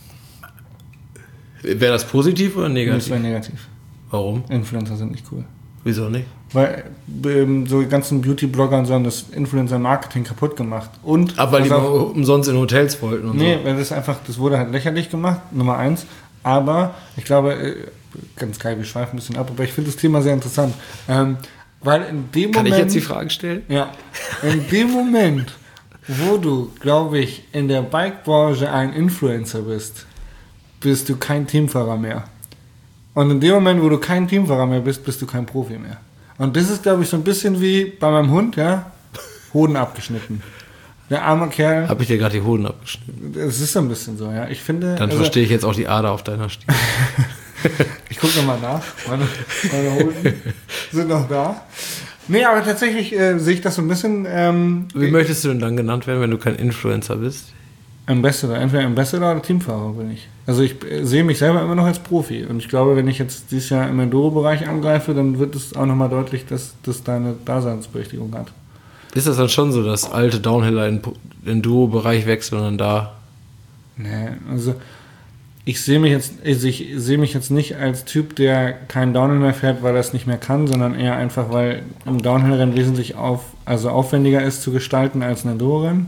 Wäre das positiv oder Das negativ? wäre negativ. Warum? Influencer sind nicht cool. Wieso nicht? Weil ähm, so die ganzen Beauty-Blogger und so haben das Influencer-Marketing kaputt gemacht. Und Aber weil die pass mal auf, umsonst in Hotels wollten und nee, weil das einfach, das wurde halt lächerlich gemacht, Nummer eins. Aber ich glaube, äh, ganz geil, wir schweifen ein bisschen ab, aber ich finde das Thema sehr interessant. Ähm, weil in dem so. Kann Moment. ich jetzt die Frage stellen? Ja, in dem Moment, wo du, glaube ich, in der Bike-Branche ein Influencer bist, bist du kein Teamfahrer mehr. Und in dem Moment, wo du kein Teamfahrer mehr bist, bist du kein Profi mehr. Und das ist, glaube ich, so ein bisschen wie bei meinem Hund, ja, Hoden abgeschnitten. Der arme Kerl. Habe ich dir gerade die Hoden abgeschnitten? Es ist so ein bisschen so, ja. Ich finde. Dann also, verstehe ich jetzt auch die Ader auf deiner Stirn. Ich gucke nochmal nach. Meine, meine Hoden sind noch da. Nee, aber tatsächlich äh, sehe ich das so ein bisschen. Ähm, Wie ich, möchtest du denn dann genannt werden, wenn du kein Influencer bist? Ambassador. Entweder Ambassador oder Teamfahrer bin ich. Also ich äh, sehe mich selber immer noch als Profi. Und ich glaube, wenn ich jetzt dieses Jahr im Enduro-Bereich angreife, dann wird es auch nochmal deutlich, dass das deine Daseinsberechtigung hat. Ist das dann schon so, dass alte Downhiller in den Enduro-Bereich wechseln und dann da? Nee, also ich sehe mich jetzt, also ich sehe mich jetzt nicht als Typ, der keinen Downhill mehr fährt, weil er es nicht mehr kann, sondern eher einfach, weil ein Downhill-Rennen wesentlich auf, also aufwendiger ist zu gestalten als ein Enduro-Rennen.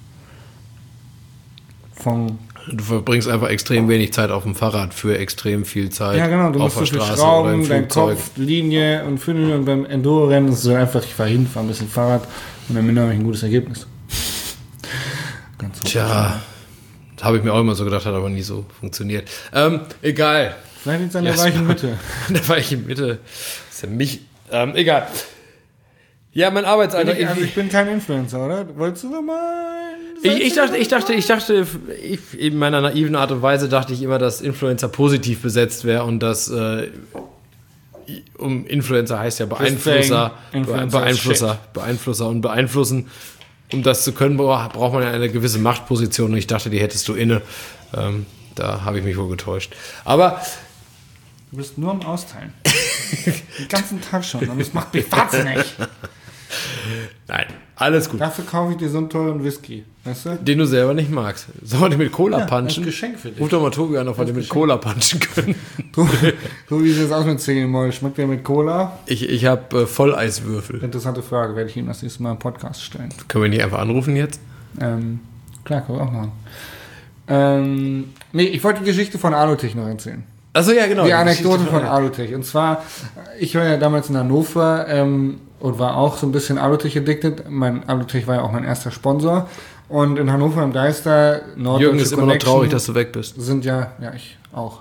Von Du verbringst einfach extrem wenig Zeit auf dem Fahrrad für extrem viel Zeit. Ja, genau, du auf musst so der viel Straße schrauben, dein Kopf, Linie und Fünf und beim Enduro-Rennen ist es so einfach, ich fahre hin, fahre ein bisschen Fahrrad und am Ende habe ich ein gutes Ergebnis. Ganz so. Tja, das habe ich mir auch immer so gedacht, hat aber nie so funktioniert. Ähm, egal. Vielleicht liegt es an der weichen Mitte. An der weichen Mitte. Das ist ja mich. Ähm, egal. Ja, mein Arbeitsalltag. Ich, also ich bin kein Influencer, oder? Wolltest du doch mal... Ich, ich dachte, ich dachte, ich dachte, ich, in meiner naiven Art und Weise dachte ich immer, dass Influencer positiv besetzt wäre und dass äh, um Influencer heißt ja Beeinflusser, Influencer Beeinflusser, Beeinflusser und beeinflussen. Um das zu können, braucht man ja eine gewisse Machtposition und ich dachte, die hättest du inne. Ähm, da habe ich mich wohl getäuscht. Aber du bist nur am Austeilen. Den ganzen Tag schon. Und das macht mich wahnsinnig. Nein, alles gut. Dafür kaufe ich dir so einen teuren Whisky. Weißt du? Den du selber nicht magst. Sollen wir den mit Cola ja, punchen? Das Geschenk für dich. Ruf doch mal Tobi an, ob wir den mit Cola punchen können. Du, du wie sieht es aus mit Single Malt? Schmeckt der mit Cola? Ich, ich habe äh, Volleiswürfel. Interessante Frage. Werde ich ihm das nächste Mal im Podcast stellen. Können wir ihn nicht einfach anrufen jetzt? Ähm, klar, können wir auch machen. Ähm, nee, ich wollte die Geschichte von Alutech noch erzählen. Achso, ja, genau. Die Anekdote von Alutech. Und zwar, ich war ja damals in Hannover ähm, und war auch so ein bisschen Alutech addicted. Mein Alutech war ja auch mein erster Sponsor. Und in Hannover im Geister, Norddeutsche Jürgen ist immer noch traurig, dass du weg bist. Sind ja, ja, ich auch.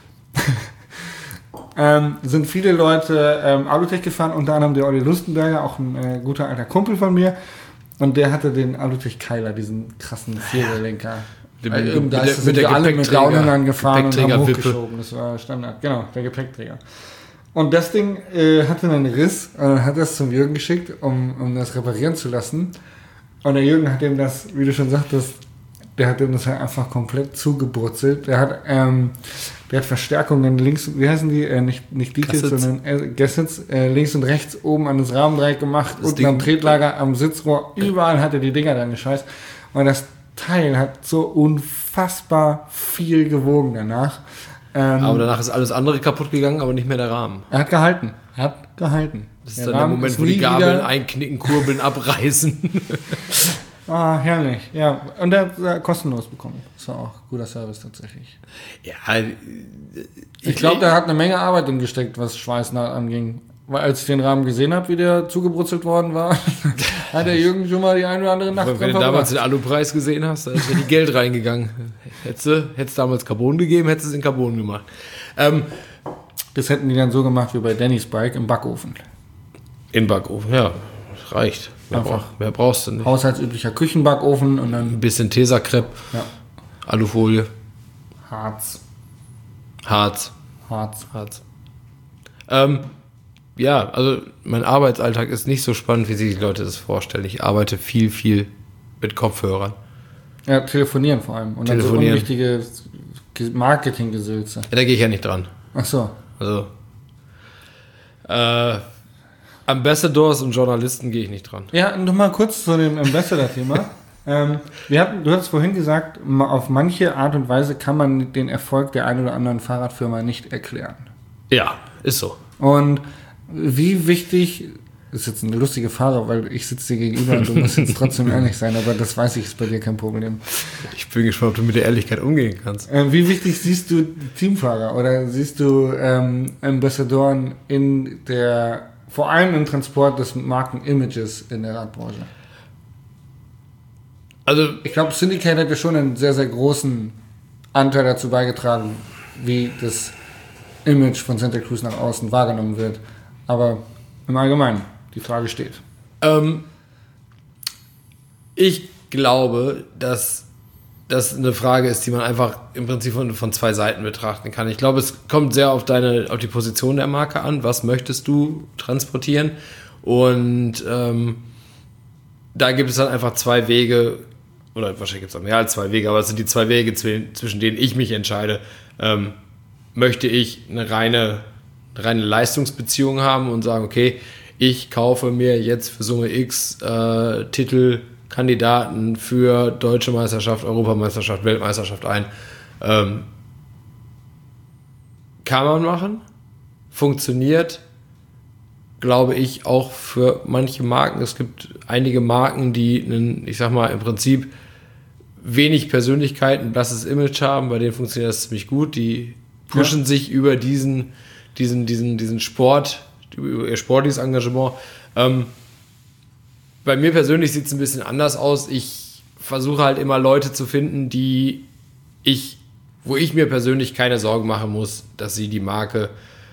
ähm, sind viele Leute ähm, Alutech gefahren, unter anderem der Olli Lustenberger, auch ein äh, guter alter Kumpel von mir. Und der hatte den Alutech Keiler, diesen krassen Viererlenker. Mit, äh, mit, da mit, sind mit der wir alle mit Downhillern gefahren und haben Wippe. hochgeschoben. Das war Standard. Genau, der Gepäckträger. Und das Ding äh, hatte einen Riss und dann hat er es zum Jürgen geschickt, um, um das reparieren zu lassen. Und der Jürgen hat ihm das, wie du schon sagtest, der hat ihm das halt einfach komplett zugebrutzelt. Der hat, ähm, der hat Verstärkungen links, wie heißen die? Äh, nicht nicht Details, sondern äh, Gassets, äh, links und rechts oben an das Rahmendreieck gemacht, das unten Ding, am Tretlager, am Sitzrohr, überall hat er die Dinger dann gescheißt. Und das Teil hat so unfassbar viel gewogen danach. Ähm, aber danach ist alles andere kaputt gegangen, aber nicht mehr der Rahmen. Er hat gehalten. Er hat gehalten. Das ist der dann der Moment, wo die Gabeln einknicken, kurbeln, abreißen. Ah, herrlich. Ja, und er hat er kostenlos bekommen. Das war auch guter Service tatsächlich. Ja, ich, ich glaube, der hat eine Menge Arbeit gesteckt, was Schweißnaht anging. Weil als ich den Rahmen gesehen habe, wie der zugebrutzelt worden war, hat der Jürgen schon mal die eine oder andere Nacht dran verbracht. Wenn du damals den Alupreis gesehen hast, da ist ja die Geld reingegangen. Hättest du es damals Carbon gegeben, hättest du es in Carbon gemacht. Ähm, das hätten die dann so gemacht wie bei Dannys Bike im Backofen. Im Backofen, ja. Reicht. Mehr, Einfach. brauch, mehr brauchst du nicht. Haushaltsüblicher Küchenbackofen und dann... Ein bisschen Tesakrepp. Ja. Alufolie. Harz. Harz. Harz. Harz. Ähm... Ja, also mein Arbeitsalltag ist nicht so spannend, wie sich die Leute das vorstellen. Ich arbeite viel, viel mit Kopfhörern. Ja, telefonieren vor allem. Und telefonieren. Dann so unwichtige Marketinggesülze. Ja, da gehe ich ja nicht dran. Ach so. Also äh, Ambassadors und Journalisten gehe ich nicht dran. Ja, nochmal kurz zu dem Ambassador-Thema. ähm, wir hatten, du hattest vorhin gesagt, auf manche Art und Weise kann man den Erfolg der einen oder anderen Fahrradfirma nicht erklären. Ja, ist so. Und wie wichtig, das ist jetzt eine lustige Frage, weil ich sitze dir gegenüber und du musst jetzt trotzdem ehrlich sein, aber das weiß ich, ist bei dir kein Problem. Ich bin gespannt, ob du mit der Ehrlichkeit umgehen kannst. Äh, wie wichtig siehst du Teamfahrer oder siehst du ähm, Ambassadoren in der, vor allem im Transport des Markenimages in der Radbranche? Also, ich glaube, Syndicate hat ja schon einen sehr, sehr großen Anteil dazu beigetragen, wie das Image von Santa Cruz nach außen wahrgenommen wird. Aber im Allgemeinen, die Frage steht. Ähm, ich glaube, dass das eine Frage ist, die man einfach im Prinzip von, von zwei Seiten betrachten kann. Ich glaube, es kommt sehr auf deine, auf die Position der Marke an. Was möchtest du transportieren? Und ähm, da gibt es dann einfach zwei Wege, oder wahrscheinlich gibt es auch mehr als zwei Wege, aber es sind die zwei Wege, zwischen denen ich mich entscheide. Ähm, möchte ich eine reine, eine reine Leistungsbeziehung haben und sagen, okay, ich kaufe mir jetzt für Summe X äh, Titel, Kandidaten für Deutsche Meisterschaft, Europameisterschaft, Weltmeisterschaft ein. Ähm, kann man machen, funktioniert, glaube ich, auch für manche Marken. Es gibt einige Marken, die einen, ich sag mal, im Prinzip wenig Persönlichkeit, ein blasses Image haben, bei denen funktioniert das ziemlich gut. Die pushen ja. sich über diesen, diesen, diesen, diesen Sport, über ihr sportliches Engagement. Ähm, bei mir persönlich sieht es ein bisschen anders aus. Ich versuche halt immer Leute zu finden, die ich, wo ich mir persönlich keine Sorgen machen muss, dass sie die Marke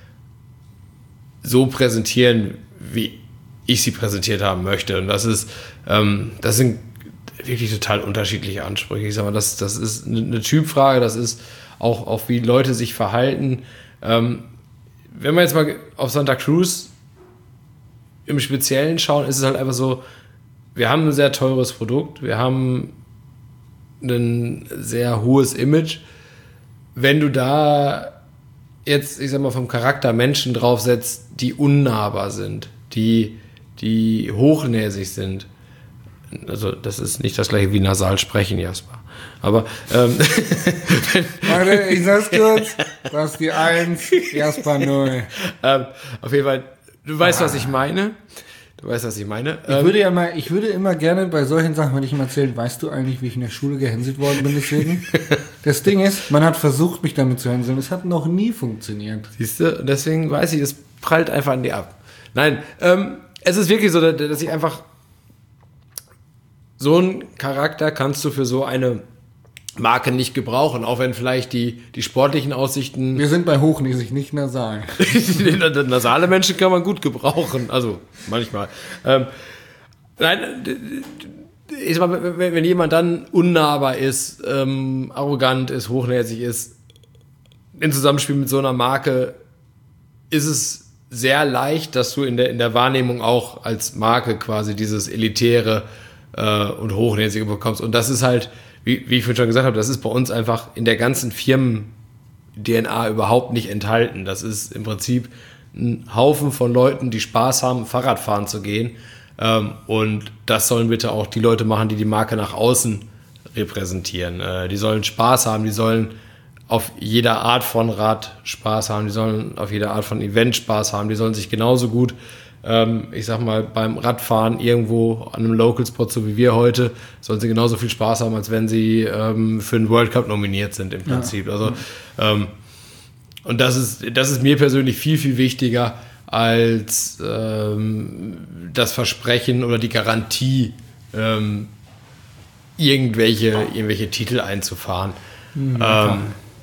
so präsentieren, wie ich sie präsentiert haben möchte. Und das ist, ähm, das sind wirklich total unterschiedliche Ansprüche. Ich sag mal, das, das ist eine Typfrage, das ist auch, auch wie Leute sich verhalten. Ähm, wenn wir jetzt mal auf Santa Cruz im Speziellen schauen, ist es halt einfach so, wir haben ein sehr teures Produkt, wir haben ein sehr hohes Image. Wenn du da jetzt, ich sag mal, vom Charakter Menschen draufsetzt, die unnahbar sind, die, die hochnäsig sind, also das ist nicht das gleiche wie nasal sprechen, Jasper. Aber ähm, Warte, ich sag's kurz, das ist die eins, Jasper null. ähm, auf jeden Fall, du weißt, ah. was ich meine. Du weißt, was ich meine. Ich ähm, würde ja mal, ich würde immer gerne bei solchen Sachen, wenn ich mal erzähle, weißt du eigentlich, wie ich in der Schule gehänselt worden bin deswegen? Das Ding ist, man hat versucht, mich damit zu hänseln. Es hat noch nie funktioniert. Siehst du? Deswegen weiß ich, es prallt einfach an dir ab. Nein, ähm, es ist wirklich so, dass ich einfach so einen Charakter kannst du für so eine Marke nicht gebrauchen, auch wenn vielleicht die, die sportlichen Aussichten... Wir sind bei hochnäsig, nicht nasal. Nasale Menschen kann man gut gebrauchen, also manchmal. Ähm, nein, ich sag mal, wenn, wenn jemand dann unnahbar ist, ähm, arrogant ist, hochnäsig ist, im Zusammenspiel mit so einer Marke, ist es sehr leicht, dass du in der, in der Wahrnehmung auch als Marke quasi dieses Elitäre äh, und Hochnäsige bekommst. Und das ist halt... Wie, wie ich vorhin schon gesagt habe, das ist bei uns einfach in der ganzen Firmen-D N A überhaupt nicht enthalten. Das ist im Prinzip ein Haufen von Leuten, die Spaß haben, Fahrradfahren zu gehen. Ähm, und das sollen bitte auch die Leute machen, die die Marke nach außen repräsentieren. Äh, die sollen Spaß haben, die sollen auf jeder Art von Rad Spaß haben, die sollen auf jeder Art von Event Spaß haben, die sollen sich genauso gut ich sag mal, beim Radfahren irgendwo an einem Local-Spot, so wie wir heute, sollen sie genauso viel Spaß haben, als wenn sie ähm, für den World Cup nominiert sind im Prinzip. Ja. Also, ähm, und das ist, das ist mir persönlich viel, viel wichtiger als ähm, das Versprechen oder die Garantie, ähm, irgendwelche, irgendwelche Titel einzufahren. Mhm, ähm,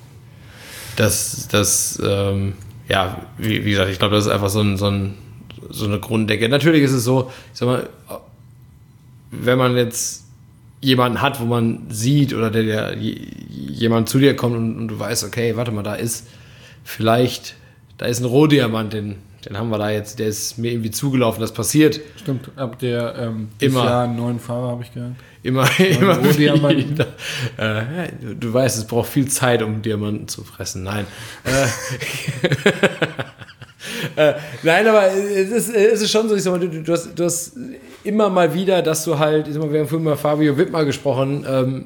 das, das ähm, ja, wie, wie gesagt, ich glaube, das ist einfach so ein, so ein so eine Grunddecke. Natürlich ist es so, ich sag mal, wenn man jetzt jemanden hat, wo man sieht oder der, der jemand zu dir kommt und, und du weißt, okay, warte mal, da ist vielleicht, da ist ein Rohdiamant, den, den haben wir da jetzt, der ist mir irgendwie zugelaufen, das passiert. Stimmt, ab der ähm, immer Jahr einen neuen Fahrer habe ich gehört. Immer, immer Rohdiamanten. Äh, du, du weißt, es braucht viel Zeit, um Diamanten zu fressen. Nein. äh, Äh, nein, aber es ist, es ist schon so, ich sag mal, du, du, hast, du hast immer mal wieder, dass du halt, ich sag mal, wir haben vorhin mal Fabio Wittmer gesprochen, ähm,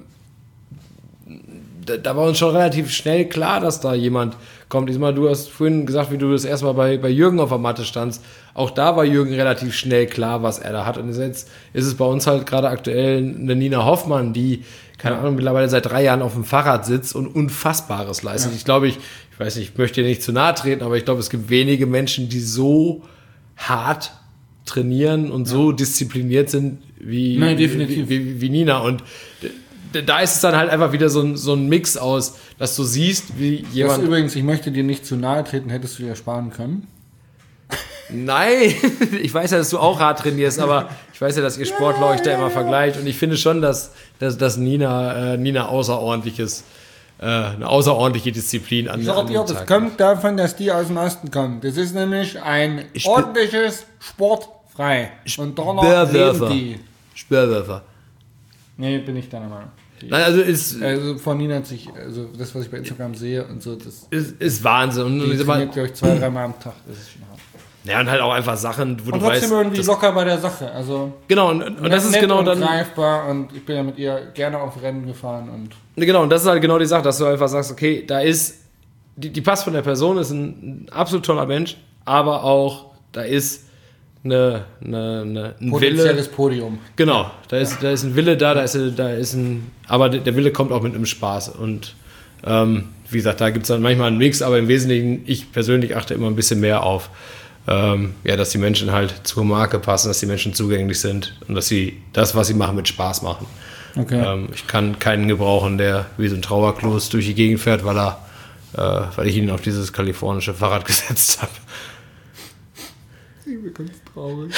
da, da war uns schon relativ schnell klar, dass da jemand kommt. Ich sag mal, du hast vorhin gesagt, wie du das erstmal bei, bei Jürgen auf der Matte standst. Auch da war Jürgen relativ schnell klar, was er da hat. Und jetzt ist es bei uns halt gerade aktuell eine Nina Hoffmann, die, keine Ahnung, mittlerweile seit drei Jahren auf dem Fahrrad sitzt und Unfassbares leistet. Ja. Ich glaube, ich, ich weiß nicht, ich möchte dir nicht zu nahe treten, aber ich glaube, es gibt wenige Menschen, die so hart trainieren und ja. so diszipliniert sind wie, Nein, definitiv. wie, wie, wie Nina. Und da ist es dann halt einfach wieder so ein, so ein Mix aus, dass du siehst, wie jemand... Das übrigens, ich möchte dir nicht zu nahe treten, hättest du dir sparen können. Nein, ich weiß ja, dass du auch hart trainierst, aber ich weiß ja, dass ihr Sportler euch da immer vergleicht und ich finde schon, dass, dass, dass Nina, äh, Nina außerordentliches, äh, eine außerordentliche Disziplin an Ich sag dir, das kommt davon, dass die aus dem Osten kommen. Das ist nämlich ein Ich ordentliches Sportfrei. Und danach Speerwerfer. leben die. Speerwerfer. Nee, bin ich deiner Meinung. Die, Nein, also ist, also von Nina hat sich, also das, was ich bei Instagram sehe und so, das ist, ist Wahnsinn. Und, die und, trainiert, glaube ich, zwei, dreimal am Tag. Das ist schon hart. ja, und halt auch einfach Sachen, wo Und du trotzdem weißt... irgendwie das, locker bei der Sache. Also genau, und, und das ist nett genau und dann... greifbar und ich bin ja mit ihr gerne auf Rennen gefahren und Genau, und das ist halt genau die Sache, dass du einfach sagst, okay, da ist... Die, die passt von der Person, ist ein, ein absolut toller Mensch, aber auch, da ist eine, eine, eine, ein potenzielles Wille... Podium. Genau, da ist, da ist ein Wille da, da ist, da ist ein... Aber der Wille kommt auch mit einem Spaß und... Ähm, wie gesagt, da gibt es dann manchmal einen Mix, aber im Wesentlichen, ich persönlich achte immer ein bisschen mehr auf, ähm, ja, dass die Menschen halt zur Marke passen, dass die Menschen zugänglich sind und dass sie das, was sie machen, mit Spaß machen. Okay. Ähm, ich kann keinen gebrauchen, der wie so ein Trauerklos durch die Gegend fährt, weil er, äh, weil ich ihn auf dieses kalifornische Fahrrad gesetzt habe. Ich bin ganz traurig.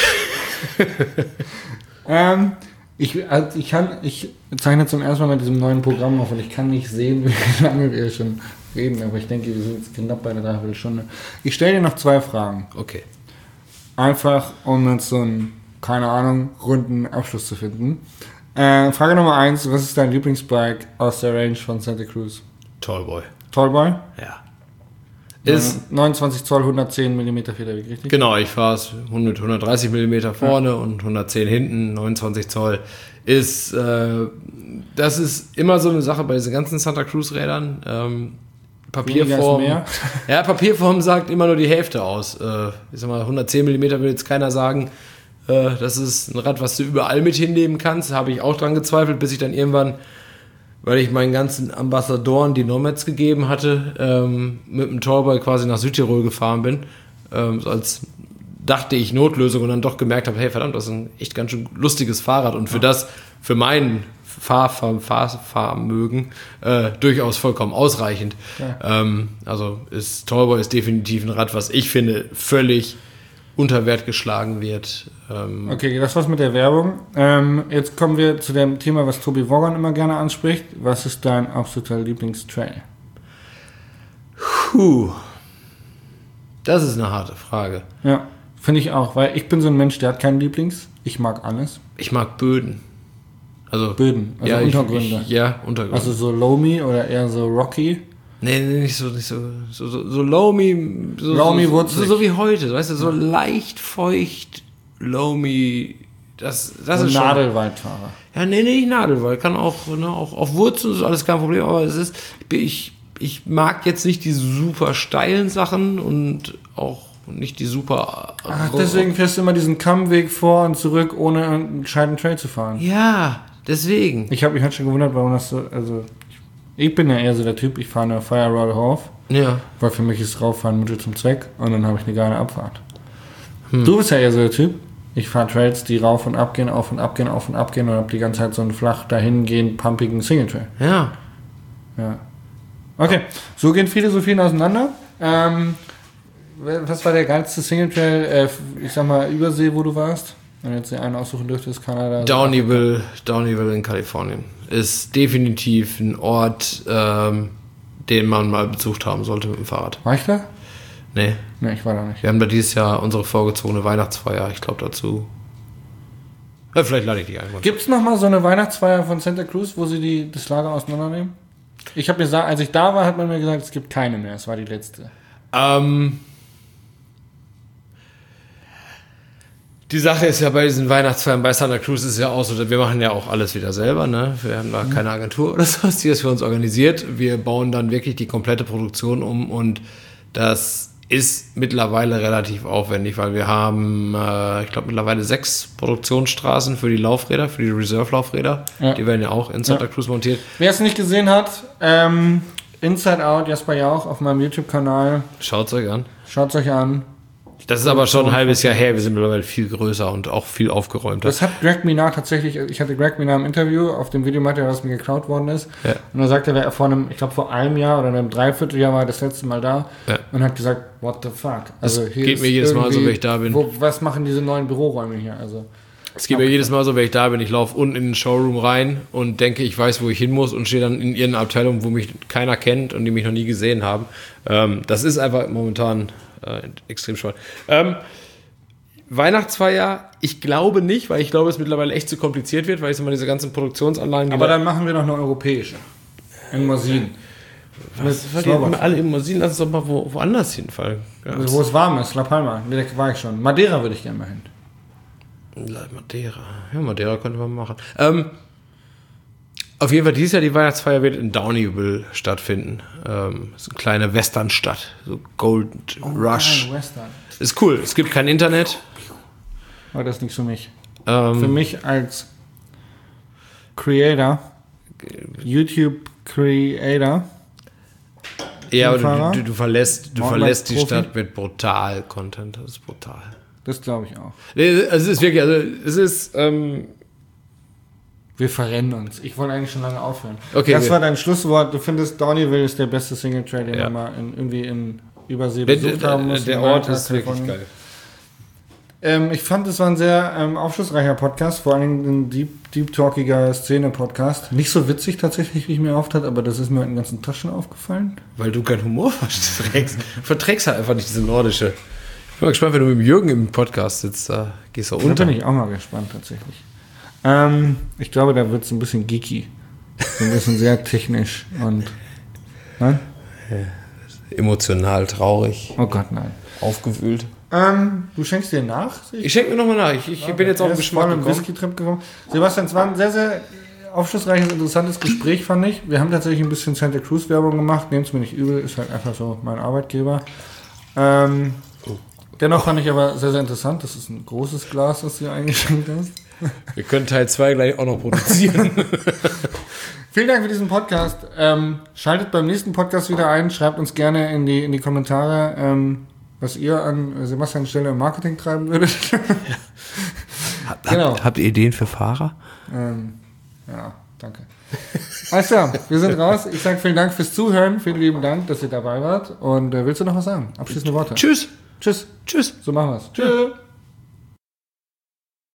ähm, ich, also ich, kann, ich zeichne zum ersten Mal mit diesem neuen Programm auf und ich kann nicht sehen, wie lange wir schon reden, aber ich denke, wir sind jetzt knapp bei einer Dreiviertelstunde. Ich stelle dir noch zwei Fragen. Okay. Einfach, um jetzt so einen, keine Ahnung, runden Abschluss zu finden. Äh, Frage Nummer eins, was ist dein Lieblingsbike aus der Range von Santa Cruz? Tallboy. Tallboy? Ja. Ist, neunundzwanzig Zoll, hundertzehn Millimeter Federweg, richtig? genau, ich fahre es mit hundertdreißig Millimeter vorne ja. und hundertzehn hinten, neunundzwanzig Zoll. Ist, äh, das ist immer so eine Sache bei diesen ganzen Santa Cruz Rädern. Ähm, Papierform. Mehr. Ja, Papierform sagt immer nur die Hälfte aus. Äh, ich sag mal, hundertzehn Millimeter will jetzt keiner sagen, äh, das ist ein Rad, was du überall mit hinnehmen kannst. Habe ich auch dran gezweifelt, bis ich dann irgendwann, weil ich meinen ganzen Ambassadoren die Nomads gegeben hatte, ähm, mit dem Tallboy quasi nach Südtirol gefahren bin. Ähm, so als dachte ich Notlösung und dann doch gemerkt habe, hey verdammt, das ist ein echt ganz schön lustiges Fahrrad und für das, für meinen Fahrvermögen Fahr, Fahr, äh, durchaus vollkommen ausreichend. Ja. Ähm, also ist Tallboy ist definitiv ein Rad, was ich finde völlig unter Wert geschlagen wird. Ähm, okay, das war's mit der Werbung. Ähm, jetzt kommen wir zu dem Thema, was Tobi Wogon immer gerne anspricht. Was ist dein absoluter Lieblingstrail? Puh. Das ist eine harte Frage. Ja, finde ich auch, weil ich bin so ein Mensch, der hat keinen Lieblings. Ich mag alles. Ich mag Böden. Also, Böden, also ja, Untergründe. Ich, ich, ja, Untergründe. Also so Loamy oder eher so Rocky? Nee, nee, nicht so, nicht so, so, so, so Loamy, so, Loamy so, so, so wie heute, weißt du, so ja. leicht feucht, Loamy, das, das so ist schon... Nadelwaldfahrer. Ja, nee, nee, nicht Nadelwald, kann auch, ne, auch auf Wurzeln, ist alles kein Problem, aber es ist, ich, ich mag jetzt nicht die super steilen Sachen und auch nicht die super... Ach, deswegen fährst du immer diesen Kammweg vor und zurück, ohne einen gescheiten Trail zu fahren. Ja, deswegen. Ich habe mich halt schon gewundert, warum das so, also... Ich bin ja eher so der Typ, ich fahre eine Fire Road rauf, ja. weil für mich ist Rauffahren Mittel zum Zweck und dann habe ich eine geile Abfahrt. Hm. Du bist ja eher so der Typ, ich fahre Trails, die rauf und ab gehen, auf und ab gehen, auf und ab gehen und habe die ganze Zeit so einen flach dahingehend pumpigen Single-Trail. Ja. Ja. Okay, so gehen Philosophien auseinander. Ähm, was war der geilste Single-Trail, äh, ich sag mal, Übersee, wo du warst? Wenn du jetzt den einen aussuchen dürftest, Kanada. Downieville, Downieville in Kalifornien. Ist definitiv ein Ort, ähm, den man mal besucht haben sollte mit dem Fahrrad. War ich da? Nee. Nee, ich war da nicht. Wir haben da dieses Jahr unsere vorgezogene Weihnachtsfeier, ich glaube dazu. Ja, vielleicht lade ich dich ein. Gibt es nochmal so eine Weihnachtsfeier von Santa Cruz, wo sie die, das Lager auseinandernehmen? Ich habe gesagt, als ich da war, hat man mir gesagt, es gibt keine mehr. Es war die letzte. Ähm... Die Sache ist ja bei diesen Weihnachtsfeiern bei Santa Cruz ist ja auch so, wir machen ja auch alles wieder selber, ne? Wir haben da mhm. keine Agentur oder so, die das für uns organisiert. Wir bauen dann wirklich die komplette Produktion um und das ist mittlerweile relativ aufwendig, weil wir haben, äh, ich glaube, mittlerweile sechs Produktionsstraßen für die Laufräder, für die Reserve-Laufräder. Ja. Die werden ja auch in Santa ja. Cruz montiert. Wer es nicht gesehen hat, ähm, Inside Out, Jasper Jauch auf meinem YouTube-Kanal. Schaut's euch an. Schaut's euch an. Das ist aber schon ein halbes Jahr her. Wir sind mittlerweile viel größer und auch viel aufgeräumter. Das hat Greg Minard tatsächlich, ich hatte Greg Minard im Interview auf dem Videomaterial, was mir geklaut worden ist. Ja. Und dann sagte er, vor einem, ich glaube vor einem Jahr oder einem Dreivierteljahr war er das letzte Mal da Ja. und hat gesagt, what the fuck? Also Das hier geht ist mir jedes Mal so, irgendwie- wenn ich da bin. Wo, was machen diese neuen Büroräume hier? Also Es geht mir jedes Mal so, wenn ich da bin. Ich laufe unten in den Showroom rein und denke, ich weiß, wo ich hin muss und stehe dann in irgendeiner Abteilung, wo mich keiner kennt und die mich noch nie gesehen haben. Ähm, das ist einfach momentan äh, extrem spannend. Ähm, Weihnachtsfeier, ich glaube nicht, weil ich glaube, es mittlerweile echt zu kompliziert wird, weil ich sag mal, diese ganzen Produktionsanlagen... die aber da- dann machen wir noch eine europäische. In Mosin. was, was die immer alle im Musik, lass uns doch mal wo, woanders hinfallen. Ja, Wo es warm ist, La Palma. Nee, da war ich schon. Madeira würde ich gerne mal hin. Madeira. Ja, Madeira könnte man machen. Ähm, auf jeden Fall, dieses Jahr die Weihnachtsfeier wird in Downieville stattfinden. Ähm, so eine kleine Westernstadt. So Gold Rush. Geil, Western. Ist cool. Es gibt kein Internet. Aber das ist nichts für mich. Ähm, Für mich als Creator, YouTube-Creator, ja, aber Fahrer? du, du, du verlässt, du Mountainbike verlässt die Profi? Stadt mit brutal Content. Das ist brutal. das glaube ich auch. Nee, also es ist wirklich, also es ist, ähm, Wir verrennen uns. Ich wollte eigentlich schon lange aufhören. Okay, das wir- war dein Schlusswort. Du findest, Downieville ist der beste Single-Trail, den Ja. wir mal in, irgendwie in Übersee der, besucht der, haben. der, mussten. der Ort Amerika, ist wirklich Kalifornien. geil. Ähm, ich fand, es war ein sehr ähm, aufschlussreicher Podcast, vor allem ein deep, deep talkiger Szene-Podcast. Nicht so witzig tatsächlich, wie ich mir oft hat, aber das ist mir in den ganzen Taschen aufgefallen. Weil du keinen Humor verträgst. Verträgst halt einfach nicht diese nordische. Ich bin mal gespannt, wenn du mit dem Jürgen im Podcast sitzt, da gehst du Da unter. bin ich auch mal gespannt tatsächlich. Ähm, ich glaube, da wird es ein bisschen geeky. So ein bisschen sehr technisch und... Nein? Emotional, traurig, Oh Gott, nein. aufgewühlt. Ähm, du schenkst dir nach? Ich schenke mir nochmal nach. Ich, ich bin jetzt auf den Geschmack gekommen. gekommen. Whisky-Trip gekommen. Sebastian, es war ein sehr, sehr aufschlussreiches, interessantes Gespräch, fand ich. Wir haben tatsächlich ein bisschen Santa Cruz-Werbung gemacht. Nehmt es mir nicht übel, ist halt einfach so mein Arbeitgeber. Ähm, dennoch fand ich aber sehr, sehr interessant. Das ist ein großes Glas, was du hier eingeschenkt hast. Wir können Teil zwei gleich auch noch produzieren. Vielen Dank für diesen Podcast. Ähm, schaltet beim nächsten Podcast wieder ein. Schreibt uns gerne in die, in die Kommentare, ähm, was ihr an Sebastians Stelle im Marketing treiben würdet. Habt, Genau. habt, habt ihr Ideen für Fahrer? ähm, ja, danke. Alles klar, wir sind raus. Ich sage vielen Dank fürs Zuhören. Vielen lieben Dank, dass ihr dabei wart. Und äh, willst du noch was sagen? Abschließende Worte. Tschüss. Tschüss. Tschüss. So machen wir's. Tschüss.